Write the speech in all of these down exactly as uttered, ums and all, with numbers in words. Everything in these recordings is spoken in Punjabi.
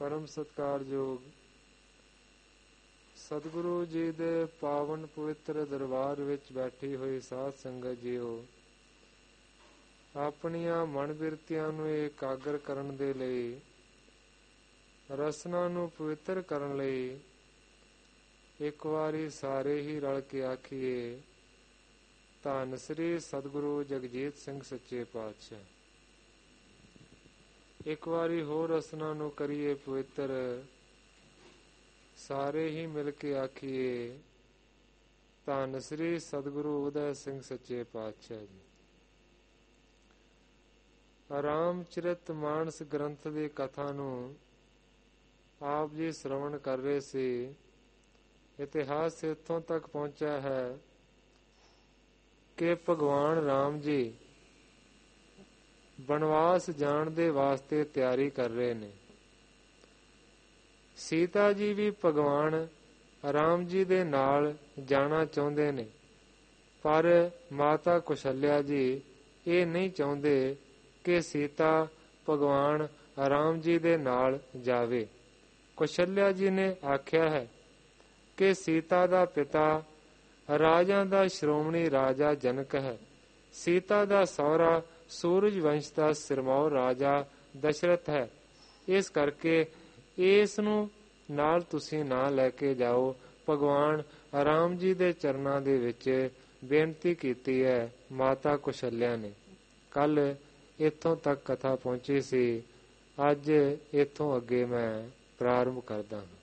परम सत्कारयोग सतगुरु जी दे पावन पवित्र दरबार विच बैठी हुई साध संगत जीओ, ਆਪਣੀਆਂ ਮਨ ਬਿਰਤੀਆਂ ਨੂੰ ਇਕਾਗਰ ਕਰਨ ਦੇ ਲਈ, ਰਸਨਾ ਨੂੰ ਪਵਿੱਤਰ ਕਰਨ ਲਈ ਇੱਕ ਵਾਰੀ ਸਾਰੇ ਹੀ ਰਲ ਕੇ ਆਖੀਏ, ਧੰਨ ਸ੍ਰੀ ਸਤਿਗੁਰੂ ਜਗਜੀਤ ਸਿੰਘ ਸੱਚੇ ਪਾਤਸ਼ਾਹ। ਇੱਕ ਵਾਰੀ ਹੋਰ ਰਸਨਾ ਨੂੰ ਕਰੀਏ ਪਵਿੱਤਰ, ਸਾਰੇ ਹੀ ਮਿਲ ਕੇ ਆਖੀਏ, ਧੰਨ ਸ੍ਰੀ ਸਤਿਗੁਰੂ ਉਦੈ ਸਿੰਘ ਸੱਚੇ ਪਾਤਸ਼ਾਹ ਜੀ। ਰਾਮਚਰਿਤ ਮਾਨਸ ਗ੍ਰੰਥ ਦੀ ਕਥਾ ਨੂੰ ਆਪ ਜੀ ਸ਼੍ਰਵਣ ਕਰ ਰਹੇ ਸੀ। ਇਤਿਹਾਸ ਇੱਥੋਂ ਤੱਕ ਪਹੁੰਚਿਆ ਹੈ ਕਿ ਭਗਵਾਨ ਰਾਮ ਜੀ ਬਨਵਾਸ ਜਾਣ ਦੇ ਵਾਸਤੇ ਤਿਆਰੀ ਕਰ ਰਹੇ ਨੇ। ਸੀਤਾ ਜੀ ਵੀ ਭਗਵਾਨ ਰਾਮ ਜੀ ਦੇ ਨਾਲ ਜਾਣਾ ਚਾਹੁੰਦੇ ਨੇ, ਪਰ ਮਾਤਾ ਕੁਸ਼ਲਿਆ ਜੀ ਇਹ ਨਹੀਂ ਚਾਹੁੰਦੇ ਕਿ ਸੀਤਾ ਭਗਵਾਨ ਰਾਮ ਜੀ ਦੇ ਨਾਲ ਜਾਵੇ। ਕੁਸ਼ਲਿਆ ਜੀ ਨੇ ਆਖਿਆ ਹੈ ਕਿ ਸੀਤਾ ਦਾ ਪਿਤਾ ਰਾਜਾਂ ਦਾ ਸ਼੍ਰੋਮਣੀ ਰਾਜਾ ਜਨਕ ਹੈ। ਸੀਤਾ ਦਾ ਸਹੁਰਾ ਸੂਰਜ ਵੰਸ਼ ਦਾ ਸਿਰਮੌਰ ਰਾਜਾ ਦਸ਼ਰਥ ਹੈ। ਇਸ ਕਰਕੇ ਇਸ ਨੂੰ ਨਾਲ ਤੁਸੀਂ ਨਾ ਲੈ ਕੇ ਜਾਓ। ਭਗਵਾਨ ਰਾਮ ਜੀ ਦੇ ਚਰਨਾਂ ਦੇ ਵਿੱਚ ਬੇਨਤੀ ਕੀਤੀ ਹੈ ਮਾਤਾ ਕੁਸ਼ਲਿਆ ਨੇ। ਕੱਲ ਇੱਥੋਂ ਤੱਕ ਕਥਾ ਪਹੁੰਚੀ ਸੀ। ਅੱਜ ਇੱਥੋਂ ਅੱਗੇ ਮੈਂ ਪ੍ਰਾਰੰਭ ਕਰਦਾ ਹਾਂ।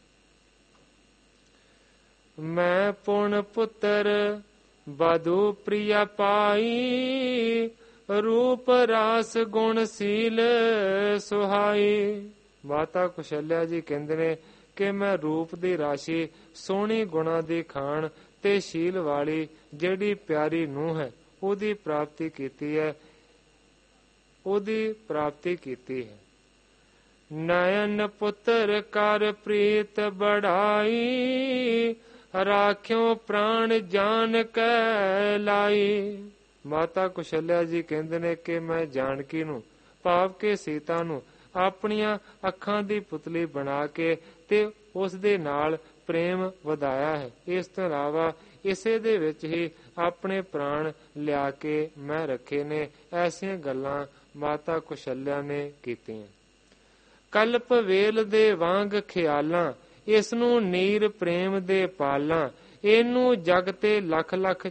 ਮੈਂ ਪੁਣ ਪੁੱਤਰ ਬਾਧੂ ਪ੍ਰਿਆ ਪਾਈ, ਰੂਪ ਰਾਸ ਗੁਣ ਸੀਲ ਸੁਹਾਈ। ਮਾਤਾ ਕੁਸ਼ਲਿਆ ਜੀ ਕਹਿੰਦੇ ਨੇ ਕਿ ਮੈਂ ਰੂਪ ਦੀ ਰਾਸ਼ੀ, ਸੋਹਣੀ ਗੁਣਾ ਦੀ ਖਾਣ ਤੇ ਸ਼ੀਲ ਵਾਲੀ ਜਿਹੜੀ ਪਿਆਰੀ ਨੂੰਹ ਹੈ ਉਹਦੀ ਪ੍ਰਾਪਤੀ ਕੀਤੀ ਹੈ ਉਹਦੀ ਪ੍ਰਾਪਤੀ ਕੀਤੀ ਹੈ। ਨਯਨ ਪੁੱਤਰ ਕਰ ਪ੍ਰੀਤ ਬੜਾਈ, ਰਾਖਿਓ ਪ੍ਰਾਣ ਜਾਨ ਕੈ ਲਾਈ। ਮਾਤਾ ਕੁਸ਼ਲਿਆ ਜੀ ਕਹਿੰਦੇ ਨੇ ਕਿ ਮੈਂ ਜਾਨਕੀ ਨੂੰ, ਭਾਵ ਕਿ ਸੀਤਾ ਨੂੰ ਆਪਣੀਆਂ ਅੱਖਾਂ ਦੀ ਪੁਤਲੀ ਬਣਾ ਕੇ ਤੇ ਉਸ ਦੇ ਨਾਲ ਪ੍ਰੇਮ ਵਧਾਇਆ ਹੈ। ਇਸ ਤੋਂ ਇਲਾਵਾ ਇਸੇ ਦੇ ਵਿੱਚ ਹੀ ਆਪਣੇ ਪ੍ਰਾਣ ਲਿਆ ਕੇ ਮੈਂ ਰੱਖੇ ਨੇ। ਐਸੀਆਂ ਗੱਲਾਂ ਮਾਤਾ ਕੁਸ਼ਲਿਆ ਨੇ ਕੀਤੀਆਂ। ਕਲਪ ਵੇਲ ਦੇ ਵਾਂਗ ਖਿਆਲਾਂ, ਇਸ ਨੂੰ ਨੀਰ ਪ੍ਰੇਮ ਦੇ ਪਾਲਾਂ। ਇਹਨੂੰ ਜਗ ਤੇ ਲੱਖ ਲੱਖ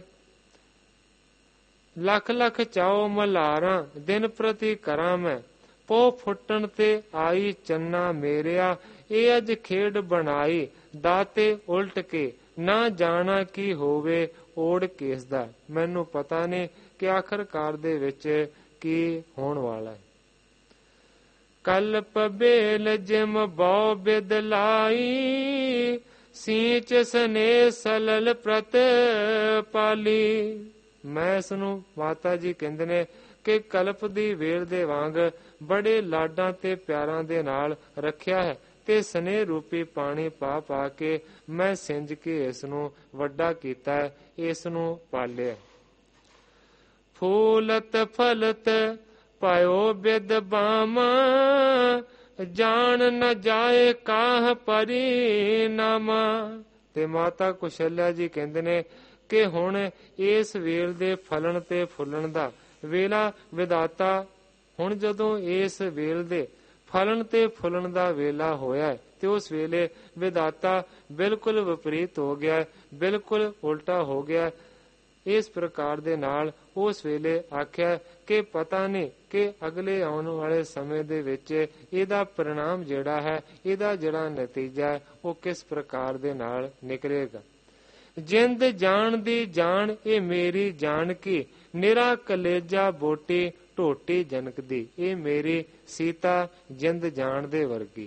ਲੱਖ ਲੱਖ ਚਾਓ ਮਲਾਰਾਂ, ਦਿਨ ਪ੍ਰਤੀ ਕਰਾਂ ਮੈਂ। ਪੋ ਫੁੱਟਣ ਤੇ ਆਈ ਚੰਨਾ ਮੇਰਿਆ, ਇਹ ਅੱਜ ਖੇਡ ਬਣਾਈ ਦਾਤੇ ਉਲਟ ਕੇ। ਨਾ ਜਾਣਾ ਕੀ ਹੋਵੇ ਓੜ ਕੇਸ ਦਾ। ਮੈਨੂੰ ਪਤਾ ਨਹੀਂ ਕਿ ਆਖਰਕਾਰ ਦੇ ਵਿੱਚ ਕੀ ਹੋਣ ਵਾਲਾ ਹੈ। ਕਲਪ ਬੇਲ ਜਿਮ ਬਉ ਬਿਦ ਲਾਈ, ਸੀਂਚ ਸਨੇ ਸਲਲ ਪ੍ਰਤ ਪਾਲੀ। ਮੈਂ ਇਸ ਨੂੰ, ਮਾਤਾ ਜੀ ਕਹਿੰਦੇ ਨੇ ਕਿ ਕਲਪ ਦੀ ਵੇਲ ਦੇ ਵਾਂਗ ਬੜੇ ਲਾਡਾਂ ਤੇ ਪਿਆਰਾਂ ਦੇ ਨਾਲ ਰੱਖਿਆ ਹੈ ਤੇ ਸਨੇਹ ਰੂਪੀ ਪਾਣੀ ਪਾ ਪਾ ਕੇ ਮੈਂ ਸਿੰਜ ਕੇ ਇਸ ਨੂੰ ਵੱਡਾ ਕੀਤਾ ਹੈ, ਇਸ ਨੂੰ ਪਾਲਿਆ। ਫੂਲਤ ਫਲਤ ਪਾਇਓ ਬਿਦ ਬਾਮਾ, ਜਾਣ ਨ ਜਾਏ ਕਾਹ ਪਰਿਨਾਮਾ। ਤੇ ਮਾਤਾ ਕੁਸ਼ਲਿਆ ਜੀ ਕਹਿੰਦੇ ਨੇ ਕਿ ਹੁਣ ਇਸ ਵੇਲ ਦੇ ਫਲਣ ਤੇ ਫੁੱਲਣ ਦਾ ਵੇਲਾ ਵਿਧਾਤਾ, ਹੁਣ ਜਦੋਂ ਇਸ ਵੇਲ ਦੇ ਫਲਣ ਤੇ ਫੁੱਲਣ ਦਾ ਵੇਲਾ ਹੋਇਆ ਤੇ ਉਸ ਵੇਲੇ ਵਿਧਾਤਾ ਬਿਲਕੁਲ ਵਿਪਰੀਤ ਹੋ ਗਿਆ, ਬਿਲਕੁਲ ਉਲਟਾ ਹੋ ਗਿਆ। ਇਸ ਪ੍ਰਕਾਰ ਦੇ ਨਾਲ ਉਸ ਵੇਲੇ ਆਖਿਆ ਕਿ ਪਤਾ ਨਹੀਂ ਕਿ ਅਗਲੇ ਆਉਣ ਵਾਲੇ ਸਮੇਂ ਦੇ ਵਿੱਚ ਇਹਦਾ ਪਰਿਣਾਮ ਜਿਹੜਾ ਹੈ, ਇਹਦਾ ਜਿਹੜਾ ਨਤੀਜਾ ਹੈ ਉਹ ਕਿਸ ਪ੍ਰਕਾਰ ਦੇ ਨਾਲ ਨਿਕਲੇਗਾ। ਜਿੰਦ ਜਾਣ ਦੀ ਜਾਣ ਇਹ ਮੇਰੀ ਜਾਨਕੀ, ਨਿਰਾ ਕਲੇਜਾ ਬੋਟੀ ਢੋਟੀ ਜਨਕ ਦੀ। ਇਹ ਮੇਰੀ ਸੀਤਾ ਜਿੰਦ ਜਾਣ ਦੇ ਵਰਗੀ।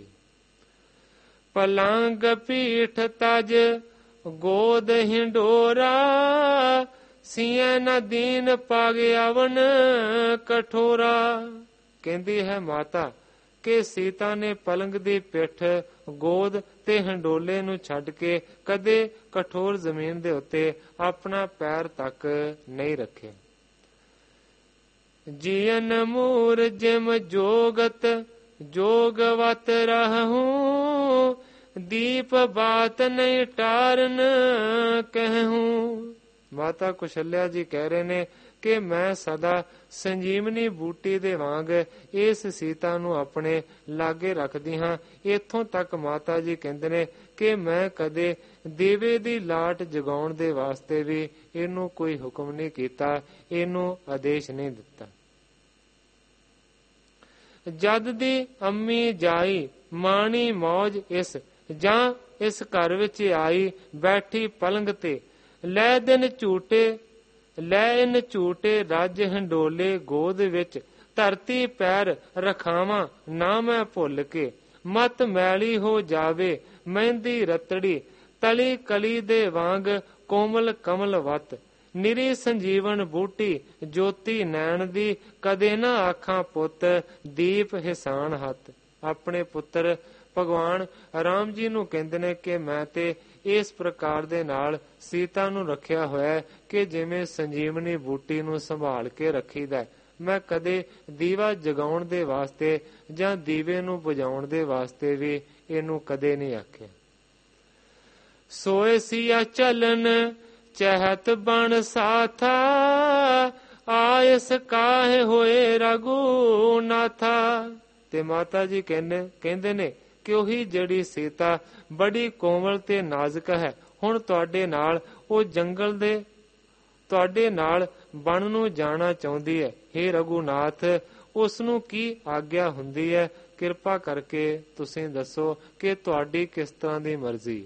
ਪਲੰਗ ਪੀਠ ਤਜ ਗੋਦ ਹਿੰਡੋਰਾ, ਸੀਐ ਨ ਦੀਨ ਪਗ ਅਵਨ ਕਠੋਰਾ। ਕਹਿੰਦੀ ਹੈ ਮਾਤਾ ਕਿ ਸੀਤਾ ਨੇ ਪਲੰਗ ਦੀ ਪਿੱਠ, ਗੋਦ ਤੇ ਹੰਡੋਲੇ ਨੂੰ ਛੱਡ ਕੇ ਕਦੇ ਕਠੋਰ ਜ਼ਮੀਨ ਦੇ ਉੱਤੇ ਆਪਣਾ ਪੈਰ ਤੱਕ ਨਹੀਂ ਰੱਖਿਆ। ਜੀਨ ਮੂਰ ਜਿਮ ਜੋਗਤ जोगवत रहूं, दीप बात नहीं टारन कहूं। ਮਾਤਾ ਕੁਸ਼ਲਿਆ ਜੀ ਕਹਿ ਰਹੇ ਨੇ ਕਿ ਮੈਂ ਸਦਾ ਸੰਜੀਵਨੀ ਬੂਟੀ ਦੇ ਵਾਂਗ ਇਸ ਸੀਤਾ ਨੂੰ ਆਪਣੇ ਲਾਗੇ ਰੱਖਦੀ ਹਾਂ। ਇੱਥੋਂ ਤੱਕ ਮਾਤਾ ਜੀ ਕਹਿੰਦੇ ਨੇ ਕਿ ਮੈਂ ਕਦੇ ਦੀਵੇ ਦੀ ਲਾਟ ਜਗਾਉਣ ਦੇ ਵਾਸਤੇ ਵੀ ਇਹਨੂੰ ਕੋਈ ਹੁਕਮ ਨਹੀਂ ਕੀਤਾ, ਇਹਨੂੰ ਆਦੇਸ਼ ਨਹੀਂ ਦਿੱਤਾ। ਜਦ ਦੀ ਅੰਮੀ ਜਾਈ ਮਾਣੀ ਮੌਜ ਇਸ, ਜਾਂ ਇਸ ਘਰ ਵਿੱਚ ਆਈ ਬੈਠੀ ਪਲੰਗ ਤੇ, ਲੈ ਦਿਨ ਝੂਟੇ ਲੈ ਇਨ ਝੂਟੇ ਰੱਜ ਹੰਡੋਲੇ ਗੋਦ ਵਿੱਚ, ਧਰਤੀ ਪੈਰ ਰਖਾਵਾਂ ਨਾ ਮੈਂ ਭੁੱਲ ਕੇ, ਮਤ ਮੈਲੀ ਹੋ ਜਾਵੇ ਮਹਿੰਦੀ ਰਤੜੀ, ਤਲੀ ਕਲੀ ਦੇ ਵਾਂਗ ਕੋਮਲ ਕਮਲ ਵਤ, ਨਿਰੀ ਸੰਜੀਵਨ ਬੂਟੀ ਜੋਤੀ ਨੈਣ ਦੀ, ਕਦੇ ਨਾ ਆਖਾਂ ਪੁੱਤ ਦੀਪ ਹਿਸਾਨ ਹੱਥ। ਆਪਣੇ ਪੁੱਤਰ ਭਗਵਾਨ ਰਾਮ ਜੀ ਨੂੰ ਕਹਿੰਦੇ ਨੇ ਕਿ ਮੈਂ ਤੇ ਇਸ ਪ੍ਰਕਾਰ ਦੇ ਨਾਲ ਸੀਤਾ ਨੂੰ ਰੱਖਿਆ ਹੋਇਆ ਕਿ ਜਿਵੇਂ ਸੰਜੀਵਨੀ ਬੂਟੀ ਨੂੰ ਸੰਭਾਲ ਕੇ ਰੱਖੀਦਾ। ਮੈਂ ਕਦੇ ਦੀਵਾ ਜਗਾਉਣ ਦੇ ਵਾਸਤੇ ਜਾਂ ਦੀਵੇ ਨੂੰ ਬੁਝਾਉਣ ਦੇ ਵਾਸਤੇ ਵੀ ਇਹਨੂੰ ਕਦੇ ਨਹੀਂ ਆਖਿਆ। ਸੋਏ ਸੀਆ ਚਲਨ ਚਹਿਤ ਬਣ ਸਾਥਾ, ਆਇਸ ਕਾਹੇ ਹੋਏ ਰਘੂ ਨਾਥਾ। ਤੇ ਮਾਤਾ ਜੀ ਕਹਿੰਦੇ ਕਹਿੰਦੇ ਨੇ ਕਿ ਉਹੀ ਜਿਹੜੀ ਸੀਤਾ ਬੜੀ ਕੋਮਲ ਤੇ ਨਾਜ਼ੁਕ ਹੈ, ਹੁਣ ਤੁਹਾਡੇ ਨਾਲ ਉਹ ਜੰਗਲ ਦੇ ਤੁਹਾਡੇ ਨਾਲ ਬਣ ਨੂੰ ਜਾਣਾ ਚਾਹੁੰਦੀ ਹੈ। ਹੇ ਰਘੂਨਾਥ, ਉਸ ਨੂੰ ਕੀ ਆਗਿਆ ਹੁੰਦੀ ਹੈ? ਕਿਰਪਾ ਕਰਕੇ ਤੁਸੀਂ ਦੱਸੋ ਕਿ ਤੁਹਾਡੀ ਕਿਸ ਤਰ੍ਹਾਂ ਦੀ ਮਰਜ਼ੀ।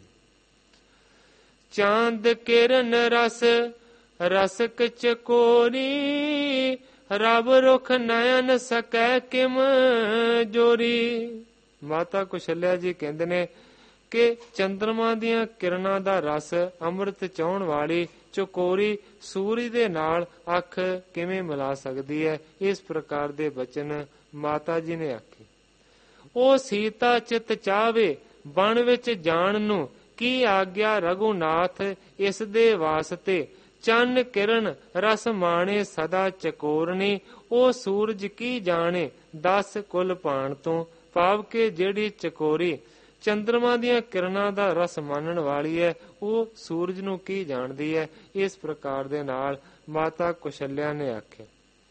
ਚਾਂਦ ਕਿਰਨ ਰਸ ਰਸਕ ਚਕੋਰੀ, ਰਬ ਰੁਖ ਨयन ਸਕੈ ਕਿਮ ਜੋਰੀ। ਮਾਤਾ ਕੁਸ਼ਲਿਆ ਜੀ ਕਹਿੰਦੇ ਨੇ ਕਿ ਚੰਦਰਮਾ ਦੀਆਂ ਕਿਰਨਾਂ ਦਾ ਰਸ ਅੰਮ੍ਰਿਤ ਚਾਹੁਣ ਵਾਲੀ ਚਕੋਰੀ ਸੂਰੀ ਦੇ ਨਾਲ ਅੱਖ ਕਿਵੇਂ ਮਿਲਾ ਸਕਦੀ ਹੈ? ਇਸ ਪ੍ਰਕਾਰ ਦੇ ਬਚਨ ਮਾਤਾ ਜੀ ਨੇ ਆਖੇ। ਉਹ ਸੀਤਾ ਚਿਤ ਚਾਵੇ ਬਣ ਵਿੱਚ ਜਾਣ ਨੂੰ, ਕੀ ਆਗਿਆ ਰਘੂਨਾਥ ਇਸ ਦੇ ਵਾਸਤੇ, ਚੰਨ ਕਿਰਨ ਰਸ ਮਾਣੇ ਸਦਾ ਚਕੋਰਨੀ, ਉਹ ਸੂਰਜ ਕੀ ਜਾਣੇ ਦਸ ਕੁਲ ਪਾਣ ਤੋਂ। ਭਾਵ ਕਿ ਜਿਹੜੀ ਚਕੋਰੀ ਚੰਦਰਮਾ ਦੀਆਂ ਕਿਰਨਾਂ ਦਾ ਰਸ ਮਾਣਨ ਵਾਲੀ ਹੈ, ਉਹ ਸੂਰਜ ਨੂੰ ਕੀ ਜਾਣਦੀ ਹੈ? ਇਸ ਪ੍ਰਕਾਰ ਦੇ ਨਾਲ ਮਾਤਾ ਕੁਸ਼ਲਿਆ ਨੇ ਆਖਿਆ।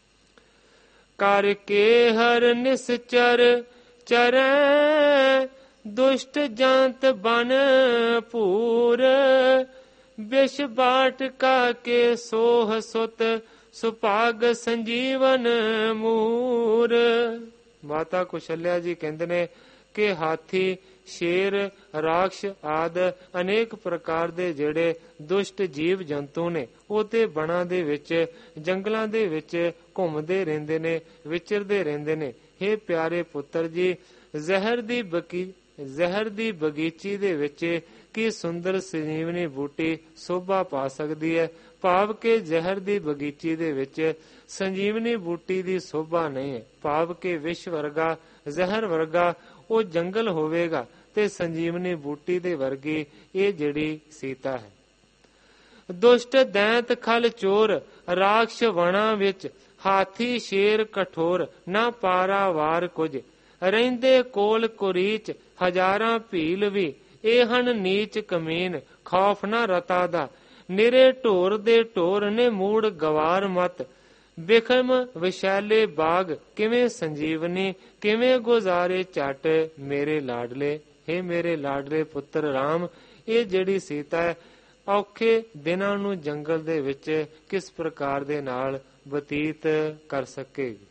ਕਰਕੇ ਹਰ ਨਿਸਚਰ ਚਰੈ, ਦੁਸ਼ਟ ਜੰਤ ਬਨ ਭੂਰ, ਵਿਸ਼ ਬਾਟ ਕਾ ਕੇ ਸੋਹ ਸੁਤ, ਸੁਭਾਗ ਸੰਜੀਵਨ ਮੂਰ। ਮਾਤਾ ਕੁਸ਼ਲਿਆ ਜੀ ਕਹਿੰਦੇ ਨੇ ਕਿ ਹਾਥੀ, ਸ਼ੇਰ, ਰਾਖਸ਼ ਆਦਿ ਅਨੇਕ ਪ੍ਰਕਾਰ ਦੇ ਜਿਹੜੇ ਦੁਸ਼ਟ ਜੀਵ ਜੰਤੂ ਨੇ ਉਹ ਤੇ ਬਣਾ ਦੇ ਵਿੱਚ ਜੰਗਲਾਂ ਦੇ ਵਿੱਚ ਘੁੰਮਦੇ ਰਹਿੰਦੇ ਨੇ, ਵਿਚਰਦੇ ਰਹਿੰਦੇ ਨੇ। ਹੇ ਪਿਆਰੇ ਪੁੱਤਰ ਜੀ, ਜ਼ਹਿਰ ਦੀ ਬਕੀ ਜ਼ਹਿਰ ਦੀ ਬਗੀਚੀ ਦੇ ਵਿੱਚ ਕੀ ਸੁੰਦਰ ਸੰਜੀਵਨੀ ਬੂਟੀ ਸੋਭਾ ਪਾ ਸਕਦੀ ਹੈ? ਭਾਵ ਕਿ ਜ਼ਹਿਰ ਦੀ ਬਗੀਚੀ ਦੇ ਵਿੱਚ ਸੰਜੀਵਨੀ ਬੂਟੀ ਦੀ ਸੋਭਾ ਨਹੀਂ ਹੈ। ਭਾਵ ਕਿ ਵਿਸ਼ ਵਰਗਾ, ਜ਼ਹਿਰ ਵਰਗਾ ਉਹ ਜੰਗਲ ਹੋਵੇਗਾ ਤੇ ਸੰਜੀਵਨੀ ਬੂਟੀ ਦੇ ਵਰਗੀ ਇਹ ਜਿਹੜੀ ਸੀਤਾ ਹੈ। ਦੁਸ਼ਟ ਦੈਂਤ ਖਲ ਚੋਰ, ਰਾਖਸ਼ ਵਣਾ ਵਿੱਚ, ਹਾਥੀ ਸ਼ੇਰ ਕਠੋਰ, ਨਾ ਪਾਰਾ ਵਾਰ ਕੁਝ, ਰਹਿੰਦੇ ਕੋਲ ਕੁਰੀਚ ਹਜ਼ਾਰਾਂ ਭੀਲ ਵੀ, ਇਹ ਹਨ ਨੀਚ ਕਮੀਨ ਖੌਫ ਨਾ ਰਤਾ ਦਾ, ਨਿਰੇ ਢੋਰ ਦੇ ਢੋਰ ਨੇ ਮੂੜ ਗਵਾਰ ਮਤ, ਬਿਖਮ ਵਿਸ਼ੈਲੇ ਬਾਗ ਕਿਵੇਂ ਸੰਜੀਵਨੀ, ਕਿਵੇਂ ਗੁਜ਼ਾਰੇ ਝੱਟ ਮੇਰੇ ਲਾਡਲੇ। ਹੇ ਮੇਰੇ ਲਾਡਲੇ ਪੁੱਤਰ ਰਾਮ, ਇਹ ਜਿਹੜੀ ਸੀਤਾ ਹੈ ਔਖੇ ਦਿਨਾਂ ਨੂੰ ਜੰਗਲ ਦੇ ਵਿੱਚ ਕਿਸ ਪ੍ਰਕਾਰ ਦੇ ਨਾਲ ਬਤੀਤ ਕਰ ਸਕੇਗੀ।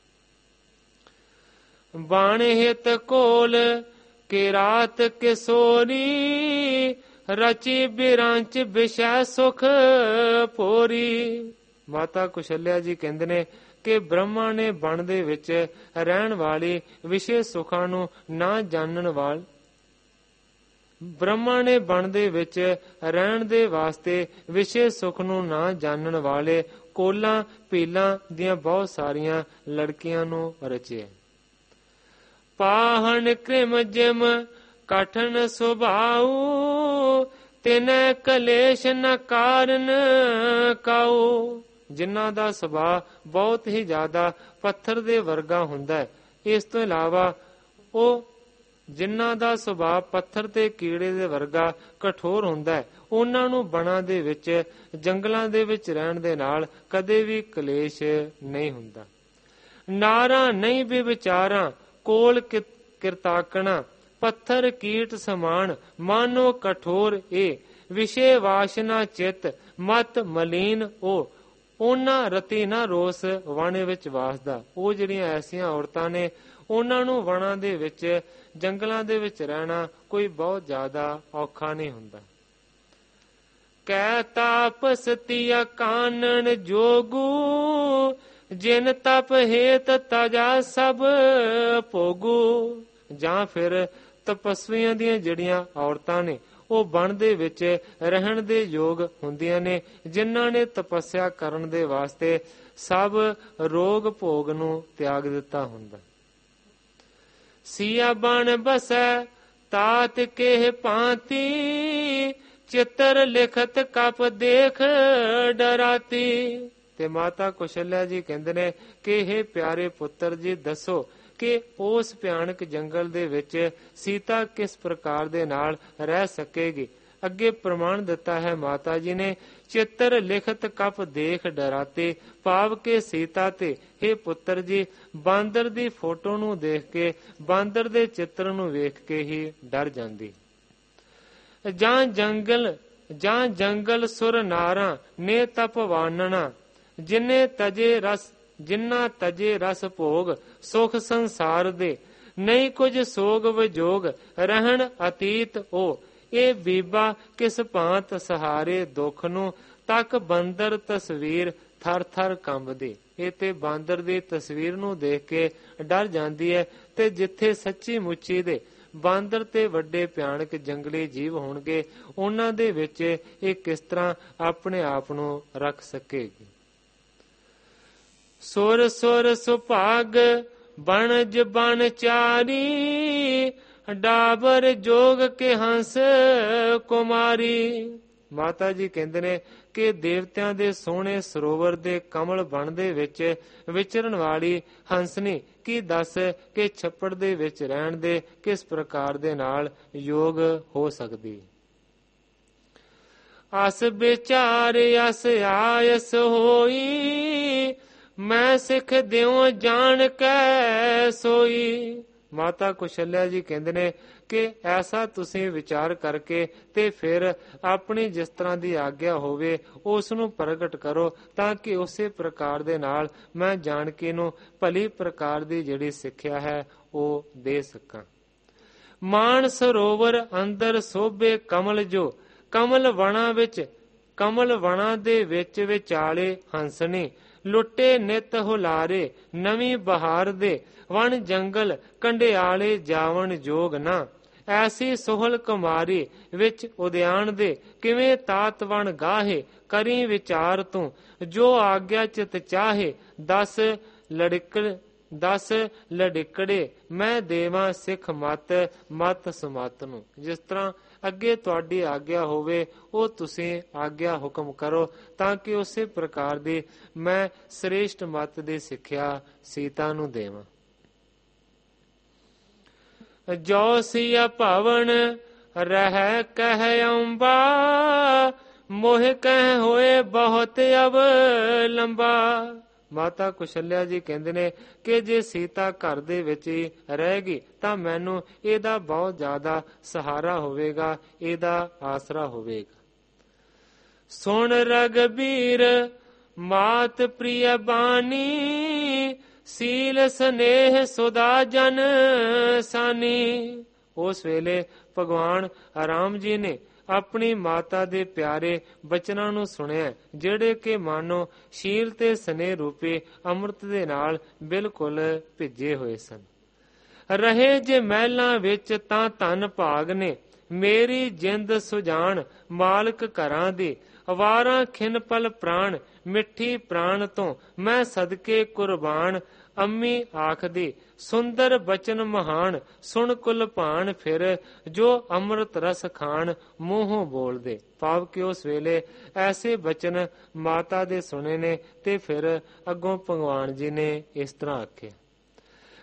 ਬਾਣੇ ਹਿਤ ਕੋਲ ਕੇ ਰਾਤ ਕਿਸੋਰੀ, ਰਚੀ ਬਿਰਾਂਚ ਵਿਸ਼ੈ ਸੁਖ ਭੋਰੀ। ਮਾਤਾ ਕੁਸ਼ਲਿਆ ਜੀ ਕਹਿੰਦੇ ਨੇ ਕਿ ਬ੍ਰਹਮਾ ਨੇ ਬਣ ਦੇ ਵਿੱਚ ਰਹਿਣ ਵਾਲੀ ਵਿਸ਼ੇ ਸੁਖਾਂ ਨੂੰ ਨਾ ਜਾਣਨ ਵਾਲ ਬ੍ਰਹਮਾ ਨੇ ਬਣ ਦੇ ਵਿੱਚ ਰਹਿਣ ਦੇ ਵਾਸਤੇ ਵਿਸ਼ੇ ਸੁਖ ਨੂੰ ਨਾ ਜਾਣਨ ਵਾਲੇ ਕੋਲਾਂ ਪੀਲਾਂ ਦੀਆਂ ਬਹੁਤ ਸਾਰੀਆਂ ਲੜਕੀਆਂ ਨੂੰ ਰਚਿਆ। ਪਾਹਣ ਕ੍ਰਿਮ ਜਿਮ ਕਠਨ ਸੁਭਾਉ, ਤਿਨੈ ਕਲੇਸ਼ ਨ ਕਾਰਨ ਕਾਉ। ਜਿਨ੍ਹਾਂ ਦਾ ਸੁਭਾਅ ਬਹੁਤ ਹੀ ਜ਼ਿਆਦਾ ਪੱਥਰ ਦੇ ਵਰਗਾ ਹੁੰਦਾ ਹੈ। ਇਸ ਤੋਂ ਇਲਾਵਾ ਉਹ ਜਿਨ੍ਹਾਂ ਦਾ ਸੁਭਾਅ ਪੱਥਰ ਤੇ ਕੀੜੇ ਦੇ ਵਰਗਾ ਕਠੋਰ ਹੁੰਦਾ ਹੈ, ਉਹਨਾਂ ਨੂੰ ਵਣਾਂ ਦੇ ਵਿੱਚ, ਜੰਗਲਾਂ ਦੇ ਵਿੱਚ ਰਹਿਣ ਦੇ ਨਾਲ ਕਦੇ ਵੀ ਕਲੇਸ਼ ਨਹੀਂ ਹੁੰਦਾ। ਨਾਰਾ ਨਹੀਂ ਵਿਚਾਰਾਂ ਕੋਲ ਕਿਰਤਾਕਣਾ, ਪੱਥਰ ਕੀਟ ਸਮਾਨ ਮਾਨੋ ਕਠੋਰ ਏ, ਵਿਸ਼ੇ ਵਾਸ਼ਨਾ ਚਿੱਤ ਮਤ ਮਲੀਨ ਉਹ, ਉਹਨਾਂ ਰਤੀ ਨਾ ਰੋਸ ਵਣ ਵਿੱਚ ਵਾਸਦਾ। ਉਹ ਜਿਹੜੀਆਂ ਐਸੀਆਂ ਔਰਤਾਂ ਨੇ, ਉਹਨਾਂ ਨੂੰ ਵਣਾਂ ਦੇ ਵਿੱਚ, ਜੰਗਲਾਂ ਦੇ ਵਿੱਚ ਰਹਿਣਾ ਕੋਈ ਬਹੁਤ ਜ਼ਿਆਦਾ ਔਖਾ ਨਹੀਂ ਹੁੰਦਾ। ਕਹਿ ਤਾਪਸ ਤੀਆ ਕਾਨਣ ਜੋਗੂ, ਜਿਨ ਤਪ ਹੇਤ ਤਜਾ ਸਭ ਭੋਗੂ। ਜਾਂ ਫਿਰ ਤਪਸਵੀਆਂ ਦੀਆਂ ਜਿਹੜੀਆਂ ਔਰਤਾਂ ਨੇ, ਉਹ ਵਣ ਦੇ ਵਿੱਚ ਰਹਿਣ ਦੇ ਯੋਗ ਹੁੰਦੀਆਂ ਨੇ, ਜਿਨ੍ਹਾਂ ਨੇ ਤਪੱਸਿਆ ਕਰਨ ਦੇ ਵਾਸਤੇ ਸਭ ਰੋਗ ਭੋਗ ਨੂੰ ਤਿਆਗ ਦਿੱਤਾ ਹੁੰਦਾ। ਸੀਆ ਬਣ ਬਸੈ ਤਾਤ ਕੇ ਭਾਂਤੀ, ਚਿੱਤਰ ਲਿਖਤ ਕਪ ਦੇਖ ਡਰਾਤੀ। ਤੇ ਮਾਤਾ ਕੁਸ਼ਲਿਆ ਜੀ ਕਹਿੰਦੇ ਨੇ ਕਿ ਇਹ ਪਿਆਰੇ ਪੁੱਤਰ ਜੀ, ਦੱਸੋ ਕਿ ਉਸ ਭਿਆਨਕ ਜੰਗਲ ਦੇ ਵਿੱਚ ਸੀਤਾ ਕਿਸ ਪ੍ਰਕਾਰ ਦੇ ਨਾਲ ਰਹਿ ਸਕੇਗੀ। ਅੱਗੇ ਪ੍ਰਮਾਣ ਦਿੱਤਾ ਹੈ ਮਾਤਾ ਜੀ ਨੇ, ਚਿੱਤਰ ਲਿਖਤ ਕਪ ਦੇਖ ਡਰਾਤੇ, ਭਾਵ ਕਿ ਸੀਤਾ ਤੇ हे ਪੁੱਤਰ ਜੀ ਬਾਂਦਰ ਦੀ ਫੋਟੋ ਨੂੰ ਦੇਖ ਕੇ, ਬਾਂਦਰ ਦੇ ਚਿੱਤਰ ਨੂੰ ਵੇਖ ਕੇ ਹੀ ਡਰ ਜਾਂਦੀ। ਜਾਂ ਜੰਗਲ ਜਾਂ ਜੰਗਲ ਸੁਰ ਨਾਰਾ ਨੇ ਤਪ ਵਾਨਣਾ, ਜਿਨੇ ਤਜੇ ਰਸ ਜਿੰਨਾ ਤਜੇ ਰਸ ਭੋਗ, ਸੁਖ ਸੰਸਾਰ ਦੇ ਨਹੀਂ ਕੁਝ ਸੋਗ ਵਿਜੋਗ, ਰਹਿਣ ਅਤੀਤ ਉਹ। ਇਹ ਬੀਬਾ ਕਿਸ ਭਾਂਤ ਸਹਾਰੇ ਦੁੱਖ ਨੂੰ, ਤੱਕ ਬੰਦਰ ਤਸਵੀਰ ਥਰ ਥਰ ਕੰਬਦੀ। ਇਹ ਤੇ ਬਾਂਦਰ ਦੀ ਤਸਵੀਰ ਨੂੰ ਦੇਖ ਕੇ ਡਰ ਜਾਂਦੀ ਹੈ। ਤੇ ਜਿੱਥੇ ਸੱਚੀ ਮੁੱਚੀ ਦੇ ਬਾਂਦਰ ਤੇ ਵੱਡੇ ਭਿਆਨਕ ਜੰਗਲੀ ਜੀਵ ਹੋਣਗੇ, ਉਹਨਾਂ ਦੇ ਵਿੱਚ ਇਹ ਕਿਸ ਤਰ੍ਹਾਂ ਆਪਣੇ ਆਪ ਨੂੰ ਰੱਖ ਸਕੇਗੀ। ਸੁਰ ਸੁਰ ਸੁਭਾਗ ਬਣਜ ਬਣ ਚਾਰੀ, ਡਾਬਰ ਜੋਗ ਕੇ ਹੰਸ ਕੁਮਾਰੀ। ਮਾਤਾ ਜੀ ਕਹਿੰਦੇ ਨੇ ਕਿ ਦੇਵਤਿਆਂ ਦੇ ਸੋਹਣੇ ਸਰੋਵਰ ਦੇ ਕਮਲ ਬਣ ਦੇ ਵਿੱਚ ਵਿਚਰਨ ਵਾਲੀ ਹੰਸਨੀ ਕੀ ਦੱਸ ਕਿ ਛੱਪੜ ਦੇ ਵਿੱਚ ਰਹਿਣ ਦੇ ਕਿਸ ਪ੍ਰਕਾਰ ਦੇ ਨਾਲ ਯੋਗ ਹੋ ਸਕਦੀ। ਅਸ ਵਿਚਾਰ ਅਸ ਆਇਸ ਹੋਈ, ਮੈਂ ਸਿੱਖ ਦਿਓ ਜਾਣ ਕੈ ਸੋਈ। ਮਾਤਾ ਕੁਸ਼ਲਿਆ ਜੀ ਕਹਿੰਦੇ ਨੇ ਕਿ ਐਸਾ ਤੁਸੀਂ ਵਿਚਾਰ ਕਰਕੇ ਤੇ ਫਿਰ ਆਪਣੀ ਜਿਸ ਤਰ੍ਹਾਂ ਦੀ ਆਗਿਆ ਹੋਵੇ ਉਸ ਨੂੰ ਪ੍ਰਗਟ ਕਰੋ, ਤਾਂ ਕਿ ਉਸੇ ਪ੍ਰਕਾਰ ਦੇ ਨਾਲ ਮੈਂ ਜਾਣਕੀ ਨੂੰ ਭਲੀ ਪ੍ਰਕਾਰ ਦੀ ਜਿਹੜੀ ਸਿੱਖਿਆ ਹੈ ਉਹ ਦੇ ਸਕਾਂ। ਮਾਨ ਸਰੋਵਰ ਅੰਦਰ ਸੋਭੇ ਕਮਲ ਜੋ, ਕਮਲ ਵਣਾ ਵਿੱਚ ਕਮਲ ਵਣਾ ਦੇ ਵਿੱਚ ਵਿਚਾਲੇ ਹੰਸਣੀ, ਲੁੱਟੇ ਨਿਤ ਹੁਲਾਰੇ ਨਵੀਂ ਬਹਾਰ ਦੇ, ਵਣ ਜੰਗਲ ਕੰਡਿਆਲੇ ਜਾਵਣ ਜੋਗ ਨਾ। ਐਸੀ ਸੋਹਲ ਕੁਮਾਰੀ ਵਿੱਚ ਉਦਿਆਨ ਦੇ, ਕਿਵੇਂ ਤਾਤ ਵਣ ਗਾਹੇ ਕਰੀ ਵਿਚਾਰ ਤੂੰ, ਜੋ ਆਗਿਆ ਚਿਤ ਚਾਹੇ ਦਸ ਲੜਿਕੜ ਦਸ ਲੜਿਕੜੇ, ਮੈਂ ਦੇਵਾਂ ਸਿੱਖ ਮਤ ਮਤ ਸੁਮਤ ਨੂੰ। ਜਿਸ ਤਰ੍ਹਾਂ ਅੱਗੇ ਤੁਹਾਡੀ ਆਗਿਆ ਹੋਵੇ ਉਹ ਤੁਸੀਂ ਆਗਿਆ ਹੁਕਮ ਕਰੋ, ਤਾਂ ਕਿ ਉਸੇ ਪ੍ਰਕਾਰ ਦੀ ਮੈਂ ਸ੍ਰੇਸ਼ਟ ਮਤ ਦੀ ਸਿੱਖਿਆ ਸੀਤਾ ਨੂੰ ਦੇਵਾਂ। ਜੋ ਸਿਆ ਭਵਨ ਰਹਿ ਕਹਿ ਅੰਬਾ, ਮੋਹ ਕਹਿ ਹੋਏ ਬਹੁਤ ਅਬ ਲੰਬਾ। ਮਾਤਾ ਕੁਸ਼ਲਿਆ ਜੀ ਕਹਿੰਦੇ ਨੇ ਕਿ ਜੇ ਸੀਤਾ ਘਰ ਦੇ ਵਿੱਚ ਹੀ ਰਹੇਗੀ ਤਾਂ ਮੈਨੂੰ ਇਹਦਾ ਬਹੁਤ ਜ਼ਿਆਦਾ ਸਹਾਰਾ ਹੋਵੇਗਾ, ਇਹਦਾ ਆਸਰਾ ਹੋਵੇਗਾ। ਸੁਣ ਰਘਬੀਰ ਮਾਤ ਪ੍ਰਿਯ ਬਾਣੀ, ਸੀਲ ਸਨੇਹ ਸੁਦਾ ਜਨ ਸਾਨੀ। ਉਸ ਵੇਲੇ ਭਗਵਾਨ ਰਾਮ ਜੀ ਨੇ ਆਪਣੀ ਮਾਤਾ ਦੇ ਪਿਆਰੇ ਬਚਨਾਂ ਨੂੰ ਸੁਣਿਆ, ਜਿਹੜੇ ਕਿ ਮਾਨੋ ਸ਼ੀਲ ਤੇ ਸਨੇਹ ਰੂਪੀ ਅੰਮ੍ਰਿਤ ਦੇ ਨਾਲ ਬਿਲਕੁਲ ਭਿੱਜੇ ਹੋਏ ਸਨ। ਰਹੇ ਜੇ ਮਹਿਲਾਂ ਵਿੱਚ ਤਾਂ ਧਨ ਭਾਗ ਨੇ, ਮੇਰੀ ਜਿੰਦ ਸੁਜਾਨ ਮਾਲਕ ਘਰਾਂ ਦੀ, ਅਵਾਰਾਂ ਖਿਨ ਪਲ ਪ੍ਰਾਣ ਮਿੱਠੀ ਪ੍ਰਾਣ ਤੋਂ, ਮੈਂ ਸਦਕੇ ਕੁਰਬਾਨ ਅੰਮੀ ਆਖਦੀ, ਸੁੰਦਰ ਬਚਨ ਮਹਾਨ ਸੁਣ ਕੁਲ ਭਾਣ, ਫਿਰ ਜੋ ਅੰਮ੍ਰਿਤ ਰਸ ਖਾਣ ਮੂੰਹੋਂ ਬੋਲਦੇ। ਭਾਵ ਕਿ ਉਸ ਵੇਲੇ ਐਸੇ ਬਚਨ ਮਾਤਾ ਦੇ ਸੁਣੇ ਨੇ ਤੇ ਫਿਰ ਅੱਗੋਂ ਭਗਵਾਨ ਜੀ ਨੇ ਇਸ ਤਰ੍ਹਾਂ ਆਖੇ।